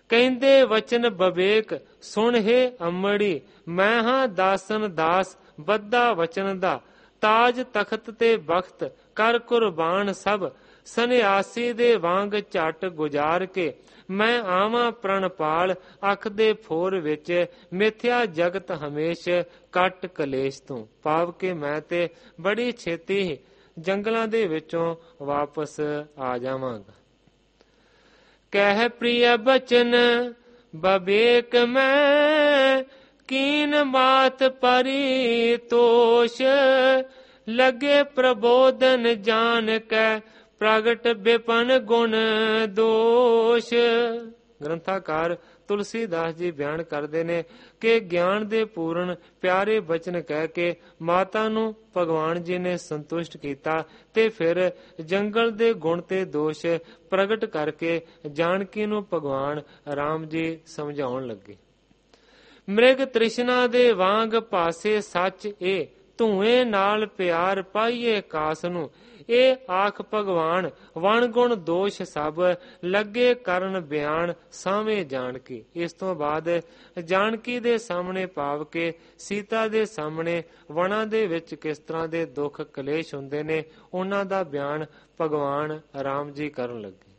ਕਹਿੰਦੇ ਵਚਨ ਬਵੇਕ ਸੁਣ ਹੈ ਅੰਮੜੀ, ਮੈਂ ਹਾਂ ਦਾਸਨ ਦਾਸ ਬੱਧਾ ਵਚਨ ਦਾ, ਤਾਜ ਤਖਤ ਤੇ ਬਖਤ ਕਰ ਕੁਰਬਾਨ ਸਭ, ਸੰਨਿਆਸੀ ਦੇ ਵਾਂਗ ਝੱਟ ਗੁਜ਼ਾਰ ਕੇ, ਮੈਂ ਆਵਾਂ ਪ੍ਰਣਪਾਲ ਅੱਖ ਦੇ ਫੋਰ ਵਿੱਚ, ਮਿਥਿਆ ਜਗਤ ਹਮੇਸ਼ ਕੱਟ ਕਲੇਸ਼ ਤੋਂ। ਭਾਵ ਕਿ ਮੈਂ ਤੇ ਬੜੀ ਛੇਤੀ ਹੀ ਜੰਗਲਾਂ ਦੇ ਵਿੱਚੋਂ ਵਾਪਸ ਆ ਜਾਵਾਂਗਾ। ਕਹਿ ਪ੍ਰਿਯ ਬਚਨ ਬਵੇਕ ਮੈਂ, ਕੀਨ ਬਾਤ ਪਰੀ ਤੋਸ਼, ਲਗੇ ਪ੍ਰਬੋਧਨ ਜਾਨ ਕੈ, ਪ੍ਰਗਟ ਵਿਪਨ ਗੁਣ ਦੋਸ਼। ਗ੍ਰੰਥਾਕਾਰ ਤੁਲਸੀਦਾਸ ਜੀ ਬਿਆਨ ਕਰਦੇ ਨੇ ਕਿ ਗਿਆਨ ਦੇ ਪੂਰਨ ਪਿਆਰੇ ਬਚਨ ਕਹਿ ਕੇ ਮਾਤਾ ਨੂੰ ਭਗਵਾਨ ਜੀ ਨੇ ਸੰਤੁਸ਼ਟ ਕੀਤਾ ਤੇ ਫਿਰ ਜੰਗਲ ਦੇ ਗੁਣ ਤੇ ਦੋਸ਼ ਪ੍ਰਗਟ ਕਰਕੇ ਜਾਨਕੀ ਨੂੰ ਭਗਵਾਨ ਰਾਮ ਜੀ ਸਮਝਾਉਣ ਲੱਗੇ। ਮ੍ਰਿਗ ਤ੍ਰਿਸ਼ਨਾ ਦੇ ਵਾਂਗ ਪਾਸੇ ਸੱਚ ਇਹ, ਧੂਏ ਨਾਲ ਪਿਆਰ ਪਾਈਏ ਕਾਸ ਨੂੰ, ਇਹ ਆਖ ਭਗਵਾਨ ਵਣ ਗੁਣ ਦੋਸ਼ ਸਭ, ਲੱਗੇ ਕਰਨ ਬਿਆਨ ਸਾਵੇਂ ਜਾਨਕੀ। ਇਸ ਤੋਂ ਬਾਅਦ ਜਾਨਕੀ ਦੇ ਸਾਹਮਣੇ ਭਾਵ ਕੇ ਸੀਤਾ ਦੇ ਸਾਹਮਣੇ ਵਣਾਂ ਦੇ ਵਿੱਚ ਕਿਸ ਤਰ੍ਹਾਂ ਦੇ ਦੁੱਖ ਕਲੇਸ਼ ਹੁੰਦੇ ਨੇ ਉਹਨਾਂ ਦਾ ਬਿਆਨ ਭਗਵਾਨ ਰਾਮ ਜੀ ਕਰਨ ਲੱਗੇ।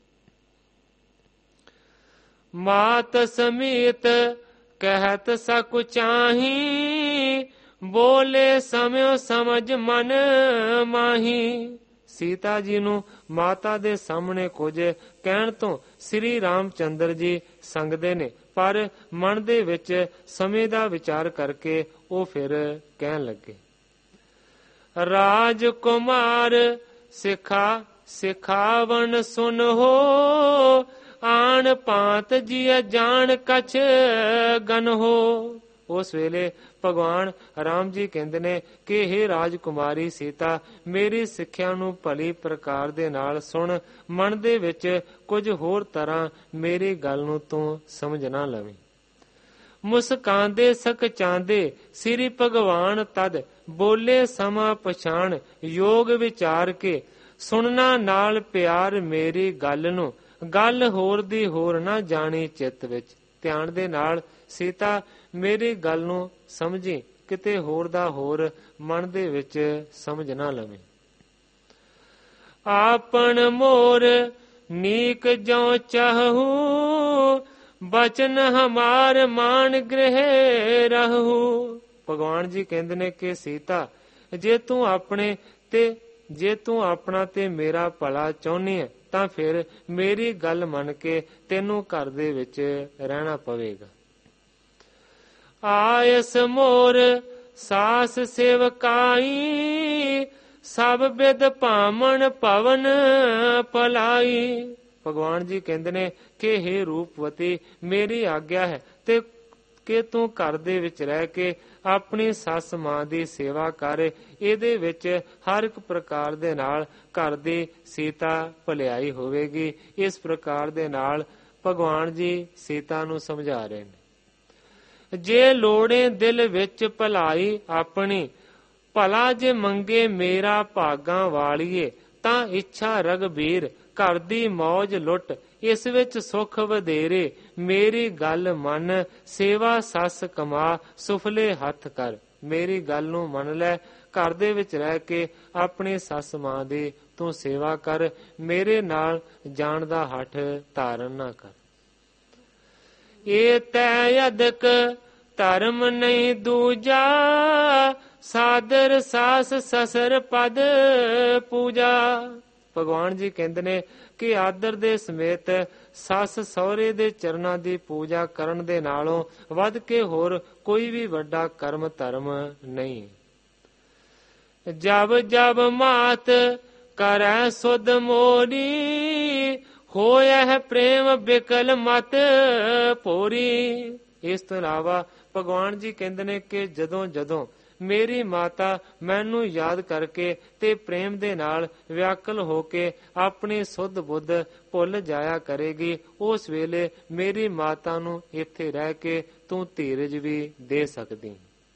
ਮਾਤ ਸਮੇਤ ਕਹਿਤ ਸਕੁ ਚਾਹੀ, ਬੋਲੇ ਸਮਿਓ ਸਮਝ ਮਨ ਮਾਹੀ। ਸੀਤਾ ਜੀ ਨੂੰ ਮਾਤਾ ਦੇ ਸਾਹਮਣੇ ਕੁਝ ਕਹਿਣ ਤੋਂ ਸ੍ਰੀ ਰਾਮਚੰਦਰ ਜੀ ਸੰਗਦੇ ਨੇ, ਪਰ ਮਨ ਦੇ ਵਿੱਚ ਸਮੇਂ ਦਾ ਵਿਚਾਰ ਕਰਕੇ ਉਹ ਫਿਰ ਕਹਿਣ ਲੱਗੇ। ਰਾਜ ਕੁਮਾਰ ਸਿਖਾ ਸਿਖਾਵਨ ਸੁਨ ਹੋ, ਆਣ ਪਾਤ ਜੀ ਜਾਣ ਕਛ ਗਨ ਹੋ। ਉਸ ਵੇਲੇ ਭਗਵਾਨ ਰਾਮ ਜੀ ਕਹਿੰਦੇ ਨੇ ਕਿ ਹੇ ਰਾਜਕੁਮਾਰੀ ਸੀਤਾ, ਮੇਰੀ ਸਿੱਖਿਆ ਨੂੰ ਭਲੀ ਪ੍ਰਕਾਰ ਦੇ ਨਾਲ ਸੁਣ, ਮਨ ਦੇ ਵਿੱਚ ਕੁਝ ਹੋਰ ਤਰ੍ਹਾਂ ਮੇਰੀ ਗੱਲ ਨੂੰ ਤੂੰ ਸਮਝ ਨਾ ਲਵੇਂ। ਮੁਸਕਾਂਦੇ ਸਕਚਾਂਦੇ ਸ੍ਰੀ ਭਗਵਾਨ ਤਦ, ਬੋਲੇ ਸਮਾਂ ਪਛਾਣ ਯੋਗ ਵਿਚਾਰ ਕੇ, ਸੁਣਨਾ ਨਾਲ ਪਿਆਰ ਮੇਰੀ ਗੱਲ ਨੂੰ, ਗੱਲ ਹੋਰ ਦੀ ਹੋਰ ਨਾ ਜਾਣੀ ਚਿੱਤ ਵਿੱਚ। ਧਿਆਨ ਦੇ ਨਾਲ ਸੀਤਾ ਮੇਰੀ ਗੱਲ ਨੂੰ ਸਮਝੀ, ਕਿਤੇ ਹੋਰ ਦਾ ਹੋਰ ਮਨ ਦੇ ਵਿੱਚ ਸਮਝ ਨਾ ਲਵੇਂ। ਆਪਨ ਮੋਰ ਨੀਕ ਜੋ ਚਾਹੂ, ਬਚਨ ਹਮਾਰ ਮਾਨ ਗ੍ਰਹਿ ਰਹੂ। ਭਗਵਾਨ ਜੀ ਕਹਿੰਦੇ ਨੇ ਕਿ ਸੀਤਾ, ਜੇ ਤੂੰ ਆਪਣੇ ਤੇ ਜੇ ਤੂੰ ਆਪਣਾ ਤੇ ਮੇਰਾ ਭਲਾ ਚਾਹੁੰਦੀ ਹੈ ਤਾਂ ਫਿਰ ਮੇਰੀ ਗੱਲ ਮੰਨ ਕੇ ਤੈਨੂੰ ਘਰ ਦੇ ਵਿੱਚ ਰਹਿਣਾ ਪਵੇਗਾ। ਆਇਸ ਮੋਰ ਸਾਸ ਸੇਵਕਾਈ, ਸਭ ਬਿਦ ਭਾਮਣ ਭਵਨ ਭਲਾਈ। ਭਗਵਾਨ ਜੀ ਕਹਿੰਦੇ ਨੇ ਕਿ ਹੇ ਰੂਪਵਤੀ, ਮੇਰੀ ਆਗਿਆ ਹੈ ਤੇ ਕਿ ਤੂੰ ਘਰ ਦੇ ਵਿੱਚ ਰਹਿ ਕੇ ਆਪਣੀ ਸੱਸ ਮਾਂ ਦੀ ਸੇਵਾ ਕਰ, ਇਹਦੇ ਵਿੱਚ ਹਰ ਇੱਕ ਪ੍ਰਕਾਰ ਦੇ ਨਾਲ ਘਰ ਦੀ ਸੀਤਾ ਭਲਾਈ ਹੋਵੇਗੀ। ਇਸ ਪ੍ਰਕਾਰ ਦੇ ਨਾਲ ਭਗਵਾਨ ਜੀ ਸੀਤਾ ਨੂੰ ਸਮਝਾ ਰਹੇ ਨੇ। ਜੇ ਲੋੜੇ ਦਿਲ ਵਿੱਚ ਭਲਾਈ ਆਪਣੀ, ਭਲਾ ਜੇ ਮੰਗੇ ਮੇਰਾ ਭਾਗਾਂ ਵਾਲੀਏ, ਤਾਂ ਇੱਛਾ ਰਘਬੀਰ ਘਰ ਦੀ ਮੌਜ ਲੁੱਟ, ਇਸ ਵਿੱਚ ਸੁਖ ਵਧੇਰੇ ਮੇਰੀ ਗੱਲ ਮੰਨ, ਸੇਵਾ ਸੱਸ ਕਮਾ ਸੁਫਲੇ ਹੱਥ ਕਰ। ਮੇਰੀ ਗੱਲ ਨੂੰ ਮੰਨ ਲੈ, ਘਰ ਦੇ ਵਿੱਚ ਰਹਿ ਕੇ ਆਪਣੀ ਸੱਸ ਮਾਂ ਦੀ ਤੂੰ ਸੇਵਾ ਕਰ, ਮੇਰੇ ਨਾਲ ਜਾਣ ਦਾ ਹੱਠ ਧਾਰਨ ਨਾ ਕਰ। ਇਹ ਤੈ ਅਦਕ ਧਰਮ ਨਹੀਂ ਦੂਜਾ, ਸਾਦਰ ਸਾਸ ਸਸਰ ਪਦ ਪੂਜਾ। ਭਗਵਾਨ ਜੀ ਕਹਿੰਦੇ ਨੇ ਕਿ ਆਦਰ ਦੇ ਸਮੇਤ ਸੱਸ ਸਹੁਰੇ ਦੇ ਚਰਨਾਂ ਦੀ ਪੂਜਾ ਕਰਨ ਦੇ ਨਾਲੋਂ ਵੱਧ ਕੇ ਹੋਰ ਕੋਈ ਵੀ ਵੱਡਾ ਕਰਮ ਧਰਮ ਨਹੀਂ। ਜਬ ਜਬ ਮਾਤ ਕਰੈ ਸੁਧ ਮੋਰੀ, ਹੋਇਆ ਪ੍ਰੇਮ ਬਿਕਲ ਮਤ ਭੋਰੀ। ਇਸ ਤੋਂ ਇਲਾਵਾ ਭਗਵਾਨ ਜੀ ਕਹਿੰਦੇ ਨੇ ਕਿ ਜਦੋਂ ਜਦੋਂ ਮੇਰੀ ਮਾਤਾ ਮੈਨੂੰ ਯਾਦ ਕਰਕੇ ਤੇ ਪ੍ਰੇਮ ਦੇ ਨਾਲ ਵਿਆਕਲ ਹੋ ਕੇ ਆਪਣੀ ਸੁੱਧ ਬੁੱਧ ਭੁੱਲ ਜਾਇਆ ਕਰੇਗੀ, ਉਸ ਵੇਲੇ ਮੇਰੀ ਮਾਤਾ ਨੂੰ ਇੱਥੇ ਰਹਿ ਕੇ ਤੂੰ ਧੀਰਜ ਵੀ ਦੇ ਸਕਦੀ।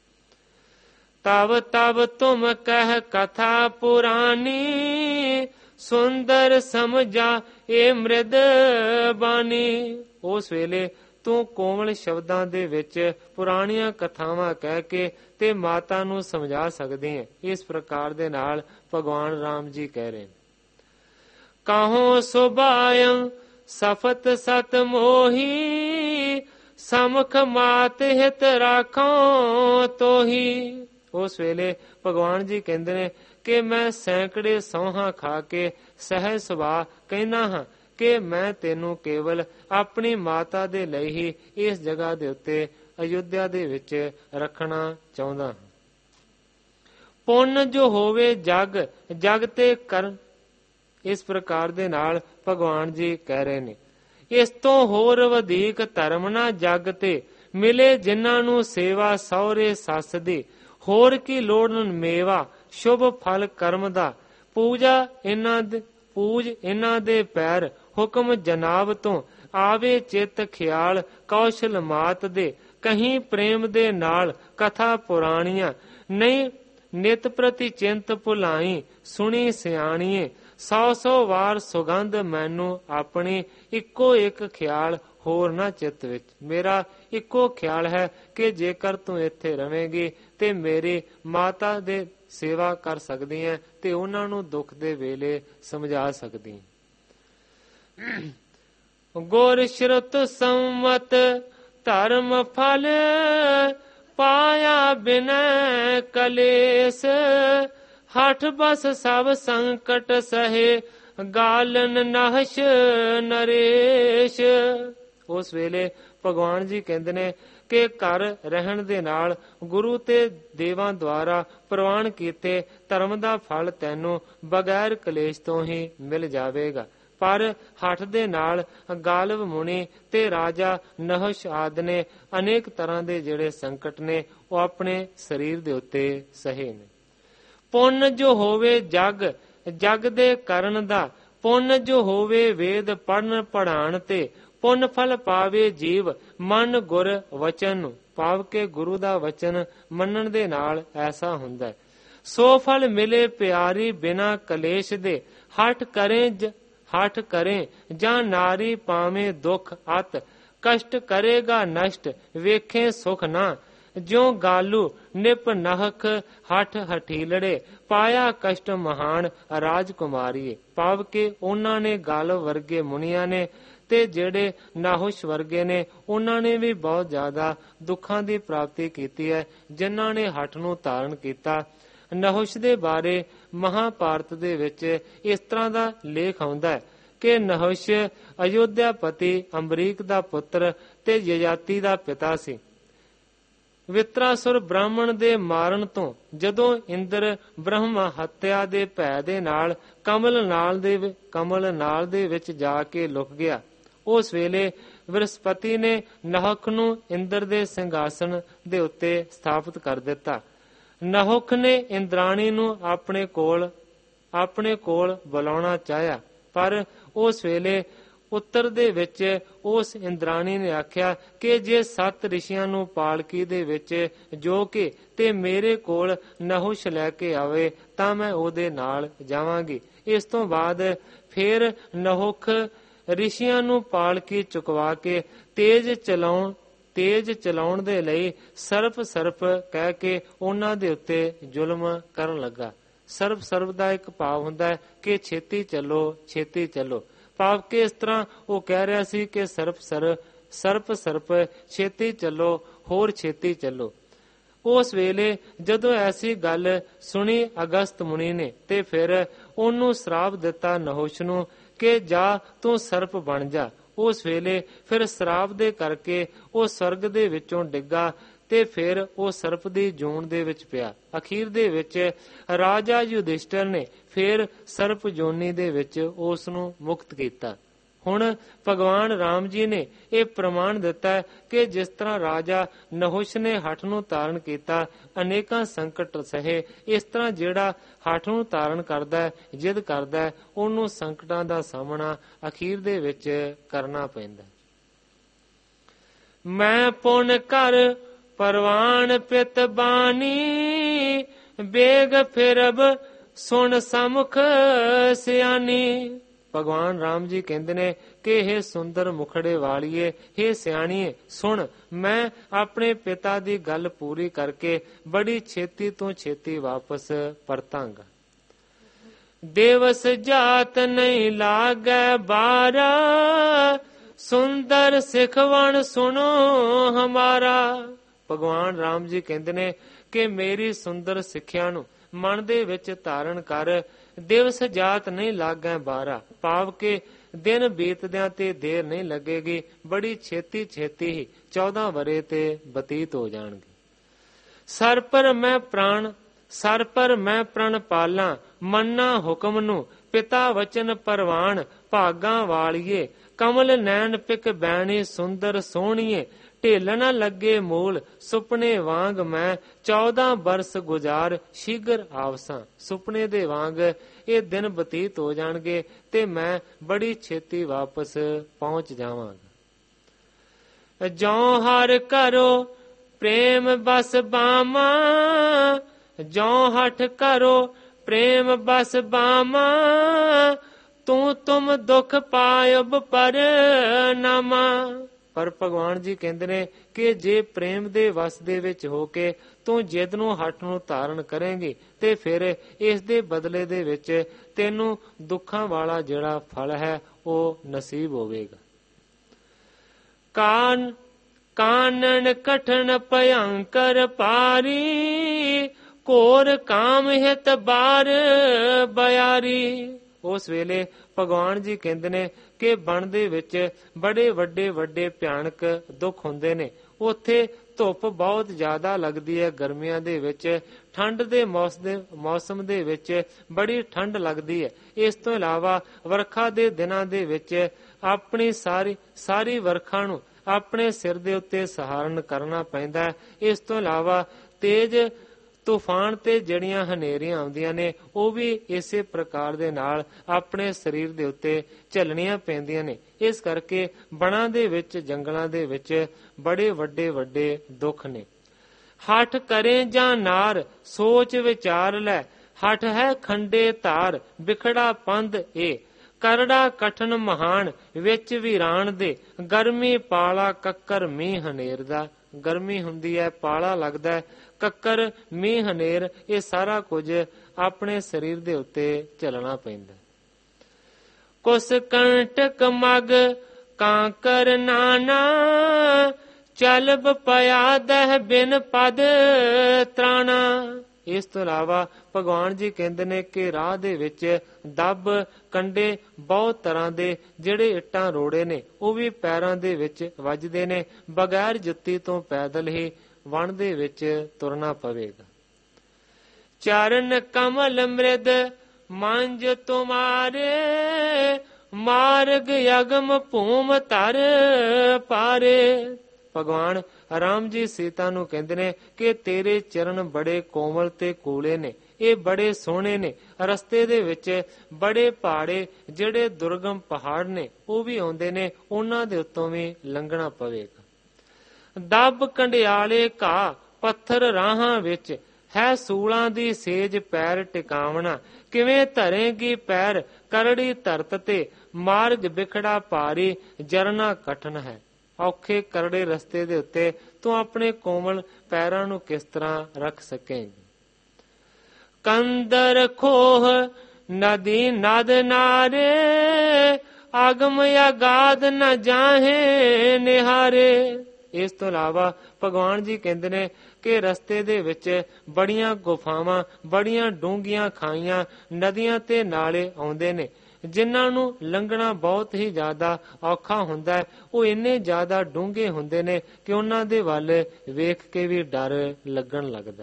ਤਬ ਤਬ ਤੁਮ ਕਹਿ ਕਥਾ ਪੁਰਾਨੀ, ਸੁੰਦਰ ਸਮਝਾ ਇਹ ਮ੍ਰਿਦ ਬਾਣੀ। ਉਸ ਵੇਲੇ ਤੂੰ ਕੋਮਲ ਸ਼ਬਦਾਂ ਦੇ ਵਿੱਚ ਪੁਰਾਣੀਆਂ ਕਥਾਵਾਂ ਕਹਿ ਕੇ ਤੇ ਮਾਤਾ ਨੂੰ ਸਮਝਾ ਸਕਦੀ ਹੈ। ਇਸ ਪ੍ਰਕਾਰ ਦੇ ਨਾਲ ਭਗਵਾਨ ਰਾਮ ਜੀ ਕਹਿ ਰਹੇ, ਕਾਹੋ ਸੁਭਾਇੰ ਸਫਤ ਸਤ ਮੋਹੀ, ਸਮਖ ਮਾਤ ਹਿਤ ਰਾਖੋ ਤੋਹੀ। ਉਸ ਵੇਲੇ ਭਗਵਾਨ ਜੀ ਕਹਿੰਦੇ ਨੇ ਕਿ ਮੈਂ ਸੈਂਕੜੇ ਸੌਹਾਂ ਖਾ ਕੇ ਸਹਿਜ ਸੁਭਾਅ ਕਹਿੰਦਾ ਹਾਂ ਕਿ ਮੈਂ ਤੈਨੂੰ ਕੇਵਲ ਆਪਣੀ ਮਾਤਾ ਦੇ ਲਈ ਹੀ ਇਸ ਜਗ੍ਹਾ ਦੇ ਉੱਤੇ ਅਯੁੱਧਿਆ ਦੇ ਵਿੱਚ ਰੱਖਣਾ ਚਾਹੁੰਦਾ ਹਾਂ। ਪੁੰਨ ਜੋ ਹੋਵੇ ਜਗ ਜਗ ਤੇ ਕਰਨ, ਇਸ ਪ੍ਰਕਾਰ ਦੇ ਨਾਲ ਭਗਵਾਨ ਜੀ ਕਹਿ ਰਹੇ ਨੇ, ਇਸ ਤੋਂ ਹੋਰ ਵਧੇਕ ਧਰਮ ਨਾ ਜਗ ਤੇ ਮਿਲੇ, ਜਿਨ੍ਹਾਂ ਨੂੰ ਸੇਵਾ ਸਹੁਰੇ ਸੱਸ ਦੀ, ਹੋਰ ਕੀ ਲੋੜ ਮੇਵਾ ਸ਼ੁਭ ਫਲ ਕਰਮ ਦਾ। ਪੂਜਾ ਇਹਨਾਂ ਦੇ ਪੂਜ ਇਹਨਾਂ ਦੇ ਪੈਰ, ਹੁਕਮ ਜਨਾਬ ਤੋਂ ਆਵੇ ਚਿੱਤ ਖਿਆਲ, ਕੌਸ਼ਲ ਮਾਤ ਦੇ ਕਹੀਂ ਪ੍ਰੇਮ ਦੇ ਨਾਲ ਕਥਾ ਪੁਰਾਣੀਆਂ, ਨਹੀਂ ਨਿਤ ਪ੍ਰਤੀ ਚਿੰਤ ਭੁਲਾਈ, ਸੁਣੀ ਸਿਆਣੀਏ ਸੌ ਸੌ ਵਾਰ ਸੁਗੰਧ ਮੈਨੂੰ ਆਪਣੀ, ਇੱਕੋ ਇੱਕ ਖਿਆਲ ਹੋਰ ਨਾ ਚਿੱਤ ਵਿੱਚ। ਮੇਰਾ ਇੱਕੋ ਖਿਆਲ ਹੈ ਕਿ ਜੇਕਰ ਤੂੰ ਇੱਥੇ ਰਵੇਂਗੀ ਤੇ ਮੇਰੀ ਮਾਤਾ ਦੇ ਸੇਵਾ ਕਰ ਸਕਦੀ ਹੈ ਤੇ ਉਹਨਾਂ ਨੂੰ ਦੁੱਖ ਦੇ ਵੇਲੇ ਸਮਝਾ ਸਕਦੀ। ਗੁਰ ਸ਼ਰਤ ਸੰਮਤ ਧਰਮ ਫਲ, ਪਾਇਆ ਬਿਨੈ ਕਲੇਸ਼, ਹਠ ਬਸ ਸਭ ਸੰਕਟ ਸਹੇ, ਗਾਲਨ ਨਹਸ਼ ਨਰੇਸ਼। ਉਸ ਵੇਲੇ ਭਗਵਾਨ ਜੀ ਕਹਿੰਦੇ ਨੇ ਕਿ ਘਰ ਰਹਿਣ ਦੇ ਨਾਲ ਗੁਰੂ ਤੇ ਦੇਵਾਂ ਦੁਆਰਾ ਪ੍ਰਵਾਨ ਕੀਤੇ ਧਰਮ ਦਾ ਫਲ ਤੈਨੂੰ ਬਗੈਰ ਕਲੇਸ਼ ਤੋਂ ਹੀ ਮਿਲ ਜਾਵੇਗਾ। ਪਰ ਹੱਠ ਦੇ ਨਾਲ ਗਾਲਵ ਮੁਨੀ ਤੇ ਰਾਜਾ ਨਹਸ਼ ਆਦਿ ਨੇ ਅਨੇਕ ਤਰ੍ਹਾਂ ਦੇ ਜਿਹੜੇ ਸੰਕਟ ਨੇ ਉਹ ਆਪਣੇ ਸਰੀਰ ਦੇ ਉੱਤੇ ਸਹੇ ਨੇ। ਪੁੰਨ ਜੋ ਹੋਵੇ ਜਗ ਜਗ ਦੇ ਕਰਨ ਦਾ, ਪੁੰਨ ਜੋ ਹੋਵੇ ਵੇਦ ਪੜ੍ਹਨ ਪੜ੍ਹਾਉਣ ਤੇ, ਪੁੰਨ ਫਲ ਪਾਵੇ ਜੀਵ ਮਨ ਗੁਰ ਵਚਨ ਨੂੰ। ਭਾਵ ਕੇ ਗੁਰੂ ਦਾ ਵਚਨ ਮੰਨਣ ਦੇ ਨਾਲ ਐਸਾ ਹੁੰਦਾ ਹੈ। ਸੋ ਫਲ ਮਿਲੇ ਪਿਆਰੀ ਬਿਨਾ ਕਲੇਸ਼ ਦੇ, ਹਠ ਕਰੇ ਹਠ ਕਰੇ ਜਾਂ ਨਾਰੀ ਪਾਵੇਂ ਦੁਖ ਅਤ, ਕਸ਼ਟ ਕਰੇਗਾ ਨਸ਼ਟ ਵੇਖੇ ਸੁਖ ਨਾ, ਜਿਉ ਗਾਲੂ ਨਿਪ ਨਹਕ ਹਠ ਹਠੀਲੜੇ, ਪਾਇਆ ਕਸ਼ਟ ਮਹਾਨ ਰਾਜ ਕੁਮਾਰੀਏ। ਭਾਵ ਕਿ ਉਹਨਾਂ ਨੇ ਗਾਲਵ ਵਰਗੇ ਮੁਨੀਆਂ ਨੇ ਤੇ ਜਿਹੜੇ ਨਾਹੁਸ਼ ਵਰਗੇ ਨੇ ਉਹਨਾਂ ਨੇ ਵੀ ਬਹੁਤ ਜ਼ਿਆਦਾ ਦੁੱਖਾਂ ਦੀ ਪ੍ਰਾਪਤੀ ਕੀਤੀ ਹੈ ਜਿਨ੍ਹਾਂ ਨੇ ਹੱਠ ਨੂੰ ਧਾਰਨ ਕੀਤਾ। ਨਹੁਸ਼ ਦੇ ਬਾਰੇ ਮਹਾਭਾਰਤ ਦੇ ਵਿੱਚ ਇਸ ਤਰ੍ਹਾਂ ਦਾ ਲੇਖ ਆਉਂਦਾ ਹੈ ਕਿ ਨਹੁਸ਼ ਅਯੋਧਿਆਪਤੀ ਅੰਬਰੀਕ ਦਾ ਪੁੱਤਰ ਤੇ ਯਜਾਤੀ ਦਾ ਪਿਤਾ ਸੀ। ਵਿਤਰਾਸੁਰ ਬ੍ਰਾਹਮਣ ਦੇ ਮਾਰਨ ਤੋਂ ਜਦੋਂ ਇੰਦਰ ਬ੍ਰਹਮ ਹੱਤਿਆ ਦੇ ਭੈ ਦੇ ਨਾਲ ਕਮਲ ਨਾਲ ਦੇ ਕਮਲ ਨਾਲ ਦੇ ਵਿੱਚ ਜਾ ਕੇ ਲੁਕ ਗਿਆ, ਉਸ ਵੇਲੇ ਬ੍ਰਹਸਪਤੀ ਨੇ ਨਹੁਖ ਨੂੰ ਇੰਦਰ ਦੇ ਸਿੰਘਾਸਨ ਦੇ ਉੱਤੇ ਸਥਾਪਿਤ ਕਰ ਦਿੱਤਾ। ਨਹੁਖ ਨੇ ਇੰਦਰਾਣੀ ਨੂੰ ਆਪਣੇ ਕੋਲ ਆਪਣੇ ਕੋਲ ਬੁਲਾਉਣਾ ਚਾਹਿਆ, ਪਰ ਉਸ ਵੇਲੇ ਉੱਤਰ ਦੇ ਵਿੱਚ ਉਸ ਇੰਦਰਾਣੀ ਨੇ ਆਖਿਆ ਕਿ ਜੇ ਸੱਤ ਰਿਸ਼ੀਆਂ ਨੂੰ ਪਾਲਕੀ ਦੇ ਵਿੱਚ ਜੋ ਕੇ ਤੇ ਮੇਰੇ ਕੋਲ ਨਹੁਸ਼ ਲੈ ਕੇ ਆਵੇ ਤਾਂ ਮੈਂ ਉਹਦੇ ਨਾਲ ਜਾਵਾਂਗੀ। ਇਸ ਤੋਂ ਬਾਅਦ ਫਿਰ ਨਹੁਖ ਰਿਸ਼ੀਆਂ ਨੂੰ ਪਾਲਕੀ ਚੁਕਵਾ ਕੇ ਤੇਜ਼ ਚਲਾਉਣ ਤੇਜ਼ ਚਲਾਉਣ ਦੇ ਲਈ ਸਰਪ ਸਰਪ ਕਹਿ ਕੇ ਉਹਨਾਂ ਦੇ ਉੱਤੇ ਜ਼ੁਲਮ ਕਰਨ ਲੱਗਾ। ਸਰਪ ਸਰਪ ਦਾ ਇੱਕ ਭਾਵ ਹੁੰਦਾ ਹੈ ਕਿ ਛੇਤੀ ਚੱਲੋ ਛੇਤੀ ਚੱਲੋ। ਭਾਵ ਕਿ ਇਸ ਤਰ੍ਹਾਂ ਉਹ ਕਹਿ ਰਿਹਾ ਸੀ ਕਿ ਸਰਪ ਸਰ ਸਰਪ ਸਰਪ ਛੇਤੀ ਚੱਲੋ ਹੋਰ ਛੇਤੀ ਚੱਲੋ। ਉਸ ਵੇਲੇ ਜਦੋਂ ਐਸੀ ਗੱਲ ਸੁਣੀ ਅਗਸਤ ਮੁਨੀ ਨੇ ਤੇ ਫਿਰ ਉਹਨੂੰ ਸ਼ਰਾਪ ਦਿੱਤਾ ਨਹੁਸ਼ ਨੂੰ ਕਿ ਜਾ ਤੂੰ ਸਰਪ ਬਣ ਜਾ। ਉਸ ਵੇਲੇ ਫਿਰ ਸ਼ਰਾਪ ਦੇ ਕਰਕੇ ਉਹ ਸਵਰਗ ਦੇ ਵਿੱਚੋਂ ਡਿੱਗਾ ਤੇ ਫਿਰ ਉਹ ਸਰਪ ਦੀ ਜੂਨ ਦੇ ਵਿੱਚ ਪਿਆ। ਅਖੀਰ ਦੇ ਵਿੱਚ ਰਾਜਾ ਯੁਧਿਸ਼ਟਰ ਨੇ ਫਿਰ ਸਰਪ ਜੋਨੀ ਦੇ ਵਿੱਚ ਉਸ ਨੂੰ ਮੁਕਤ ਕੀਤਾ। ਹੁਣ ਭਗਵਾਨ ਰਾਮ ਜੀ ਨੇ ਇਹ ਪ੍ਰਮਾਣ ਦਿੱਤਾ ਕਿ ਜਿਸ ਤਰ੍ਹਾਂ ਰਾਜਾ ਨਹੁਸ਼ ਨੇ ਹੱਠ ਨੂੰ ਧਾਰਨ ਕੀਤਾ, ਅਨੇਕਾਂ ਸੰਕਟ ਸਹੇ, ਇਸ ਤਰ੍ਹਾਂ ਜਿਹੜਾ ਹੱਠ ਨੂੰ ਧਾਰਨ ਕਰਦਾ ਹੈ, ਜਿੱਦ ਕਰਦਾ ਹੈ, ਉਹਨੂੰ ਸੰਕਟਾਂ ਦਾ ਸਾਹਮਣਾ ਅਖੀਰ ਦੇ ਵਿੱਚ ਕਰਨਾ ਪੈਂਦਾ। ਮੈਂ ਪੁੰਨ ਕਰ ਪਰਵਾਨ ਪਿਤ ਬਾਣੀ, ਬੇਗ ਫਿਰਬ ਸੁਣ ਸਮੁਖ ਸਿਆਣੀ। ਭਗਵਾਨ ਰਾਮ ਜੀ ਕਹਿੰਦੇ ਨੇ ਕਿ हे ਸੁੰਦਰ ਮੁਖੜੇ ਵਾਲੀਏ, हे ਸਿਆਣੀਏ ਸੁਣ, ਮੈਂ ਆਪਣੇ ਪਿਤਾ ਦੀ ਗੱਲ ਪੂਰੀ ਕਰਕੇ ਬੜੀ ਛੇਤੀ ਤੋਂ ਛੇਤੀ ਵਾਪਸ ਪਰਤਾਂਗਾ। ਦਿਵਸ ਜਾਤ ਨਹੀਂ ਲਾਗੈ ਬਾਰਾ, ਸੁੰਦਰ ਸਿਖਵਣ ਸੁਣੋ ਹਮਾਰਾ। ਭਗਵਾਨ ਰਾਮ ਜੀ ਕਹਿੰਦੇ ਨੇ ਕਿ ਮੇਰੀ ਸੁੰਦਰ ਸਿੱਖਿਆ ਨੂੰ ਮਨ ਦੇ ਵਿੱਚ ਧਾਰਨ ਕਰ। ਦਿਵਸ ਜਾਤ ਨਹੀਂ ਲਾਗੈ ਬਾਰਾ, ਭਾਵ ਕਿ ਦਿਨ ਬੀਤਦਿਆਂ ਤੇ ਦੇਰ ਨਹੀਂ ਲੱਗੇਗੀ, ਬੜੀ ਛੇਤੀ ਛੇਤੀ ਹੀ ਚੌਦਾਂ ਵਰੇ ਤੇ ਬਤੀਤ ਹੋ ਜਾਣਗੇ। ਸਰ ਪਰ ਮੈਂ ਪ੍ਰਾਣ ਸਰ ਪਰ ਮੈਂ ਪ੍ਰਣ ਪਾਲਾਂ, ਮੰਨਾ ਹੁਕਮ ਨੂੰ ਪਿਤਾ ਵਚਨ ਪਰਵਾਨ। ਭਾਗਾਂ ਵਾਲੀਏ ਕਮਲ ਨੈਣ ਪਿਕ ਬੈਣੀ, ਸੁੰਦਰ ਸੋਹਣੀਏ ਢਿੱਲ ਨਾ ਲੱਗੇ ਮੂਲ। ਸੁਪਨੇ ਵਾਂਗ ਮੈਂ ਚੌਦਾਂ ਬਰਸ ਗੁਜ਼ਾਰ, ਸ਼ੀਘਰ ਆਵਸਾਂ। ਸੁਪਨੇ ਦੇ ਵਾਂਗ ਇਹ ਦਿਨ ਬਤੀਤ ਹੋ ਜਾਣਗੇ ਤੇ ਮੈਂ ਬੜੀ ਛੇਤੀ ਵਾਪਸ ਪਹੁੰਚ ਜਾਵਾਂਗਾ। ਜਉ ਹਰ ਕਰੋ ਪ੍ਰੇਮ ਬਸ ਬਾਮਾ, ਜਉ ਹਠ ਕਰੋ ਪ੍ਰੇਮ ਬਸ ਬਾਮਾ। ਤੂੰ ਤੁਮ ਦੁੱਖ ਪਾਇਬ ਪਰ ਨਾਮਾ। ਪਰ ਭਗਵਾਨ ਜੀ ਕਹਿੰਦੇ ਨੇ ਕਿ ਜੇ ਪ੍ਰੇਮ ਦੇ ਵਸ ਦੇ ਵਿੱਚ ਹੋ ਕੇ ਤੂੰ ਜਿੱਦ ਨੂੰ ਹੱਠ ਨੂੰ ਧਾਰਨ ਕਰੇਂਗੀ ਤੇ ਫਿਰ ਇਸ ਦੇ ਬਦਲੇ ਦੇ ਵਿੱਚ ਤੈਨੂੰ ਦੁੱਖਾਂ ਵਾਲਾ ਜਿਹੜਾ ਫਲ ਹੈ ਉਹ ਨਸੀਬ ਹੋਵੇਗਾ। ਕਾਨ ਕਾਨਨ ਕਠਨ ਭਯੰਕਰ ਪਾਰੀ, ਘੋਰ ਕਾਮ ਹਿਤ ਬਾਰ ਬਿਆਰੀ। ਉਸ ਵੇਲੇ ਭਗਵਾਨ ਜੀ ਕਹਿੰਦੇ ਨੇ ਕਿ ਬਣ ਦੇ ਵਿੱਚ ਬੜੇ ਵੱਡੇ ਵੱਡੇ ਭਿਆਨਕ ਦੁੱਖ ਹੁੰਦੇ ਨੇ। ਉੱਥੇ ਧੁੱਪ ਬਹੁਤ ਜ਼ਿਆਦਾ ਲੱਗਦੀ ਹੈ ਗਰਮੀਆਂ ਦੇ ਵਿੱਚ, ਠੰਡ ਦੇ ਮੌਸਮ ਦੇ ਵਿੱਚ ਬੜੀ ਠੰਡ ਲੱਗਦੀ ਹੈ। ਇਸ ਤੋਂ ਇਲਾਵਾ ਵਰਖਾ ਦੇ ਦਿਨਾਂ ਦੇ ਵਿੱਚ ਆਪਣੀ ਸਾਰੀ ਸਾਰੀ ਵਰਖਾ ਨੂੰ ਆਪਣੇ ਸਿਰ ਦੇ ਉੱਤੇ ਸਹਾਰਨ ਕਰਨਾ ਪੈਂਦਾ ਹੈ। ਇਸ ਤੋਂ ਇਲਾਵਾ ਤੇਜ਼ ਤੂਫਾਨ ਤੇ ਜਿਹੜੀਆਂ ਹਨੇਰੀਆਂ ਆਉਂਦੀਆਂ ਨੇ ਉਹ ਵੀ ਇਸੇ ਪ੍ਰਕਾਰ ਦੇ ਨਾਲ ਆਪਣੇ ਸਰੀਰ ਦੇ ਉੱਤੇ ਝੱਲਣੀਆਂ ਪੈਂਦੀਆਂ ਨੇ। ਇਸ ਕਰਕੇ ਬਣਾਂ ਦੇ ਵਿੱਚ ਜੰਗਲਾਂ ਦੇ ਵਿੱਚ ਬੜੇ ਵੱਡੇ ਵੱਡੇ ਦੁੱਖ ਨੇ। ਹਠ ਕਰੇ ਜਾਂ ਨਾਰ ਸੋਚ ਵਿਚਾਰ ਲੈ, ਹਠ ਹੈ ਖੰਡੇ ਧਾਰ ਬਿਖੜਾ ਪੰਧ ਏ। ਕਰੜਾ ਕਠਨ ਮਹਾਨ ਵਿੱਚ ਵੀਰਾਨ ਦੇ, ਗਰਮੀ ਪਾਲਾ ਕੱਕਰ ਮੀਂਹ ਹਨੇਰ ਦਾ। ਗਰਮੀ ਹੁੰਦੀ ਹੈ, ਪਾਲਾ ਲੱਗਦਾ, ਕੱਕਰ ਮੀਂਹ ਹਨੇਰ, ਇਹ ਸਾਰਾ ਕੁਝ ਆਪਣੇ ਸਰੀਰ ਦੇ ਉੱਤੇ ਚੱਲਣਾ ਪੈਂਦਾ। ਕੁਸ ਕੰਟਕ ਮਗ ਕਾਂਕਰ ਨਾਨਾ, ਚਲਬ ਪਿਆ ਦਹ ਬਿਨ ਪਦ ਤਰਾਣਾ। ਇਸ ਤੋਂ ਇਲਾਵਾ ਭਗਵਾਨ ਜੀ ਕਹਿੰਦੇ ਨੇ ਕਿ ਰਾਹ ਦੇ ਵਿੱਚ ਦੱਬ ਕੰਡੇ ਬਹੁਤ ਤਰ੍ਹਾਂ ਦੇ ਜਿਹੜੇ ਇੱਟਾਂ ਰੋੜੇ ਨੇ ਉਹ ਵੀ ਪੈਰਾਂ ਦੇ ਵਿੱਚ ਵੱਜਦੇ ਨੇ। ਬਗੈਰ ਜੁੱਤੀ ਤੋਂ ਪੈਦਲ ਹੀ ਵਣ ਦੇ ਵਿੱਚ ਤੁਰਨਾ ਪਵੇਗਾ। ਚਰਨ ਕਮਲ ਮ੍ਰਿਦ ਮੰਜ ਤੁਮਾਰੇ, ਮਾਰਗ ਅਗਮ ਭੂਮ ਧਰ ਪਾਰੇ। ਭਗਵਾਨ ਰਾਮ ਜੀ ਸੀਤਾ ਨੂੰ ਕਹਿੰਦੇ ਨੇ ਕਿ ਤੇਰੇ ਚਰਨ ਬੜੇ ਕੋਮਲ ਤੇ ਕੂਲੇ ਨੇ, ਇਹ ਬੜੇ ਸੋਹਣੇ ਨੇ। ਰਸਤੇ ਦੇ ਵਿੱਚ ਬੜੇ ਪਹਾੜੇ ਜਿਹੜੇ ਦੁਰਗਮ ਪਹਾੜ ਨੇ ਉਹ ਵੀ ਆਉਂਦੇ ਨੇ, ਉਹਨਾਂ ਦੇ ਉੱਤੋਂ ਵੀ ਲੰਘਣਾ ਪਵੇਗਾ। ਦੱਬ ਕੰਡਿਆਲੇ ਘਾਹ ਪੱਥਰ ਰਾਹਾਂ ਵਿੱਚ, ਹੈ ਸੂਲਾਂ ਦੀ ਸੇਜ ਪੈਰ ਟਿਕਾਵਣਾ। ਕਿਵੇਂ ਧਰੇਗੀ ਪੈਰ ਕਰੜੀ ਧਰਤ ਤੇ, ਮਾਰਗ ਬਿਖੜਾ ਭਾਰੀ ਜਰਨਾ ਕਠਨ ਹੈ। ਔਖੇ ਕਰੜੇ ਰਸਤੇ ਦੇ ਉੱਤੇ ਤੂੰ ਆਪਣੇ ਕੋਮਲ ਪੈਰਾਂ ਨੂੰ ਕਿਸ ਤਰ੍ਹਾਂ ਰੱਖ ਸਕੇਂਗੀ। ਕੰਦਰ ਖੋਹ ਨਦੀ ਨਦ ਨਾਰੇ, ਆਗਮ ਅਗਾਧ ਨ ਜਾਹੇ ਨਿਹਾਰੇ। ਇਸ ਤੋਂ ਇਲਾਵਾ ਭਗਵਾਨ ਜੀ ਕਹਿੰਦੇ ਨੇ ਕਿ ਰਸਤੇ ਦੇ ਵਿੱਚ ਬੜੀਆਂ ਗੁਫਾਵਾਂ, ਬੜੀਆਂ ਡੂੰਘੀਆਂ ਖਾਈਆਂ, ਨਦੀਆਂ ਤੇ ਨਾਲੇ ਆਉਂਦੇ ਨੇ ਜਿਨ੍ਹਾਂ ਨੂੰ ਲੰਘਣਾ ਬਹੁਤ ਹੀ ਜ਼ਿਆਦਾ ਔਖਾ ਹੁੰਦਾ ਹੈ। ਉਹ ਇੰਨੇ ਜ਼ਿਆਦਾ ਡੂੰਘੇ ਹੁੰਦੇ ਨੇ ਕਿ ਉਹਨਾਂ ਦੇ ਵੱਲ ਵੇਖ ਕੇ ਵੀ ਡਰ ਲੱਗਣ ਲੱਗਦਾ।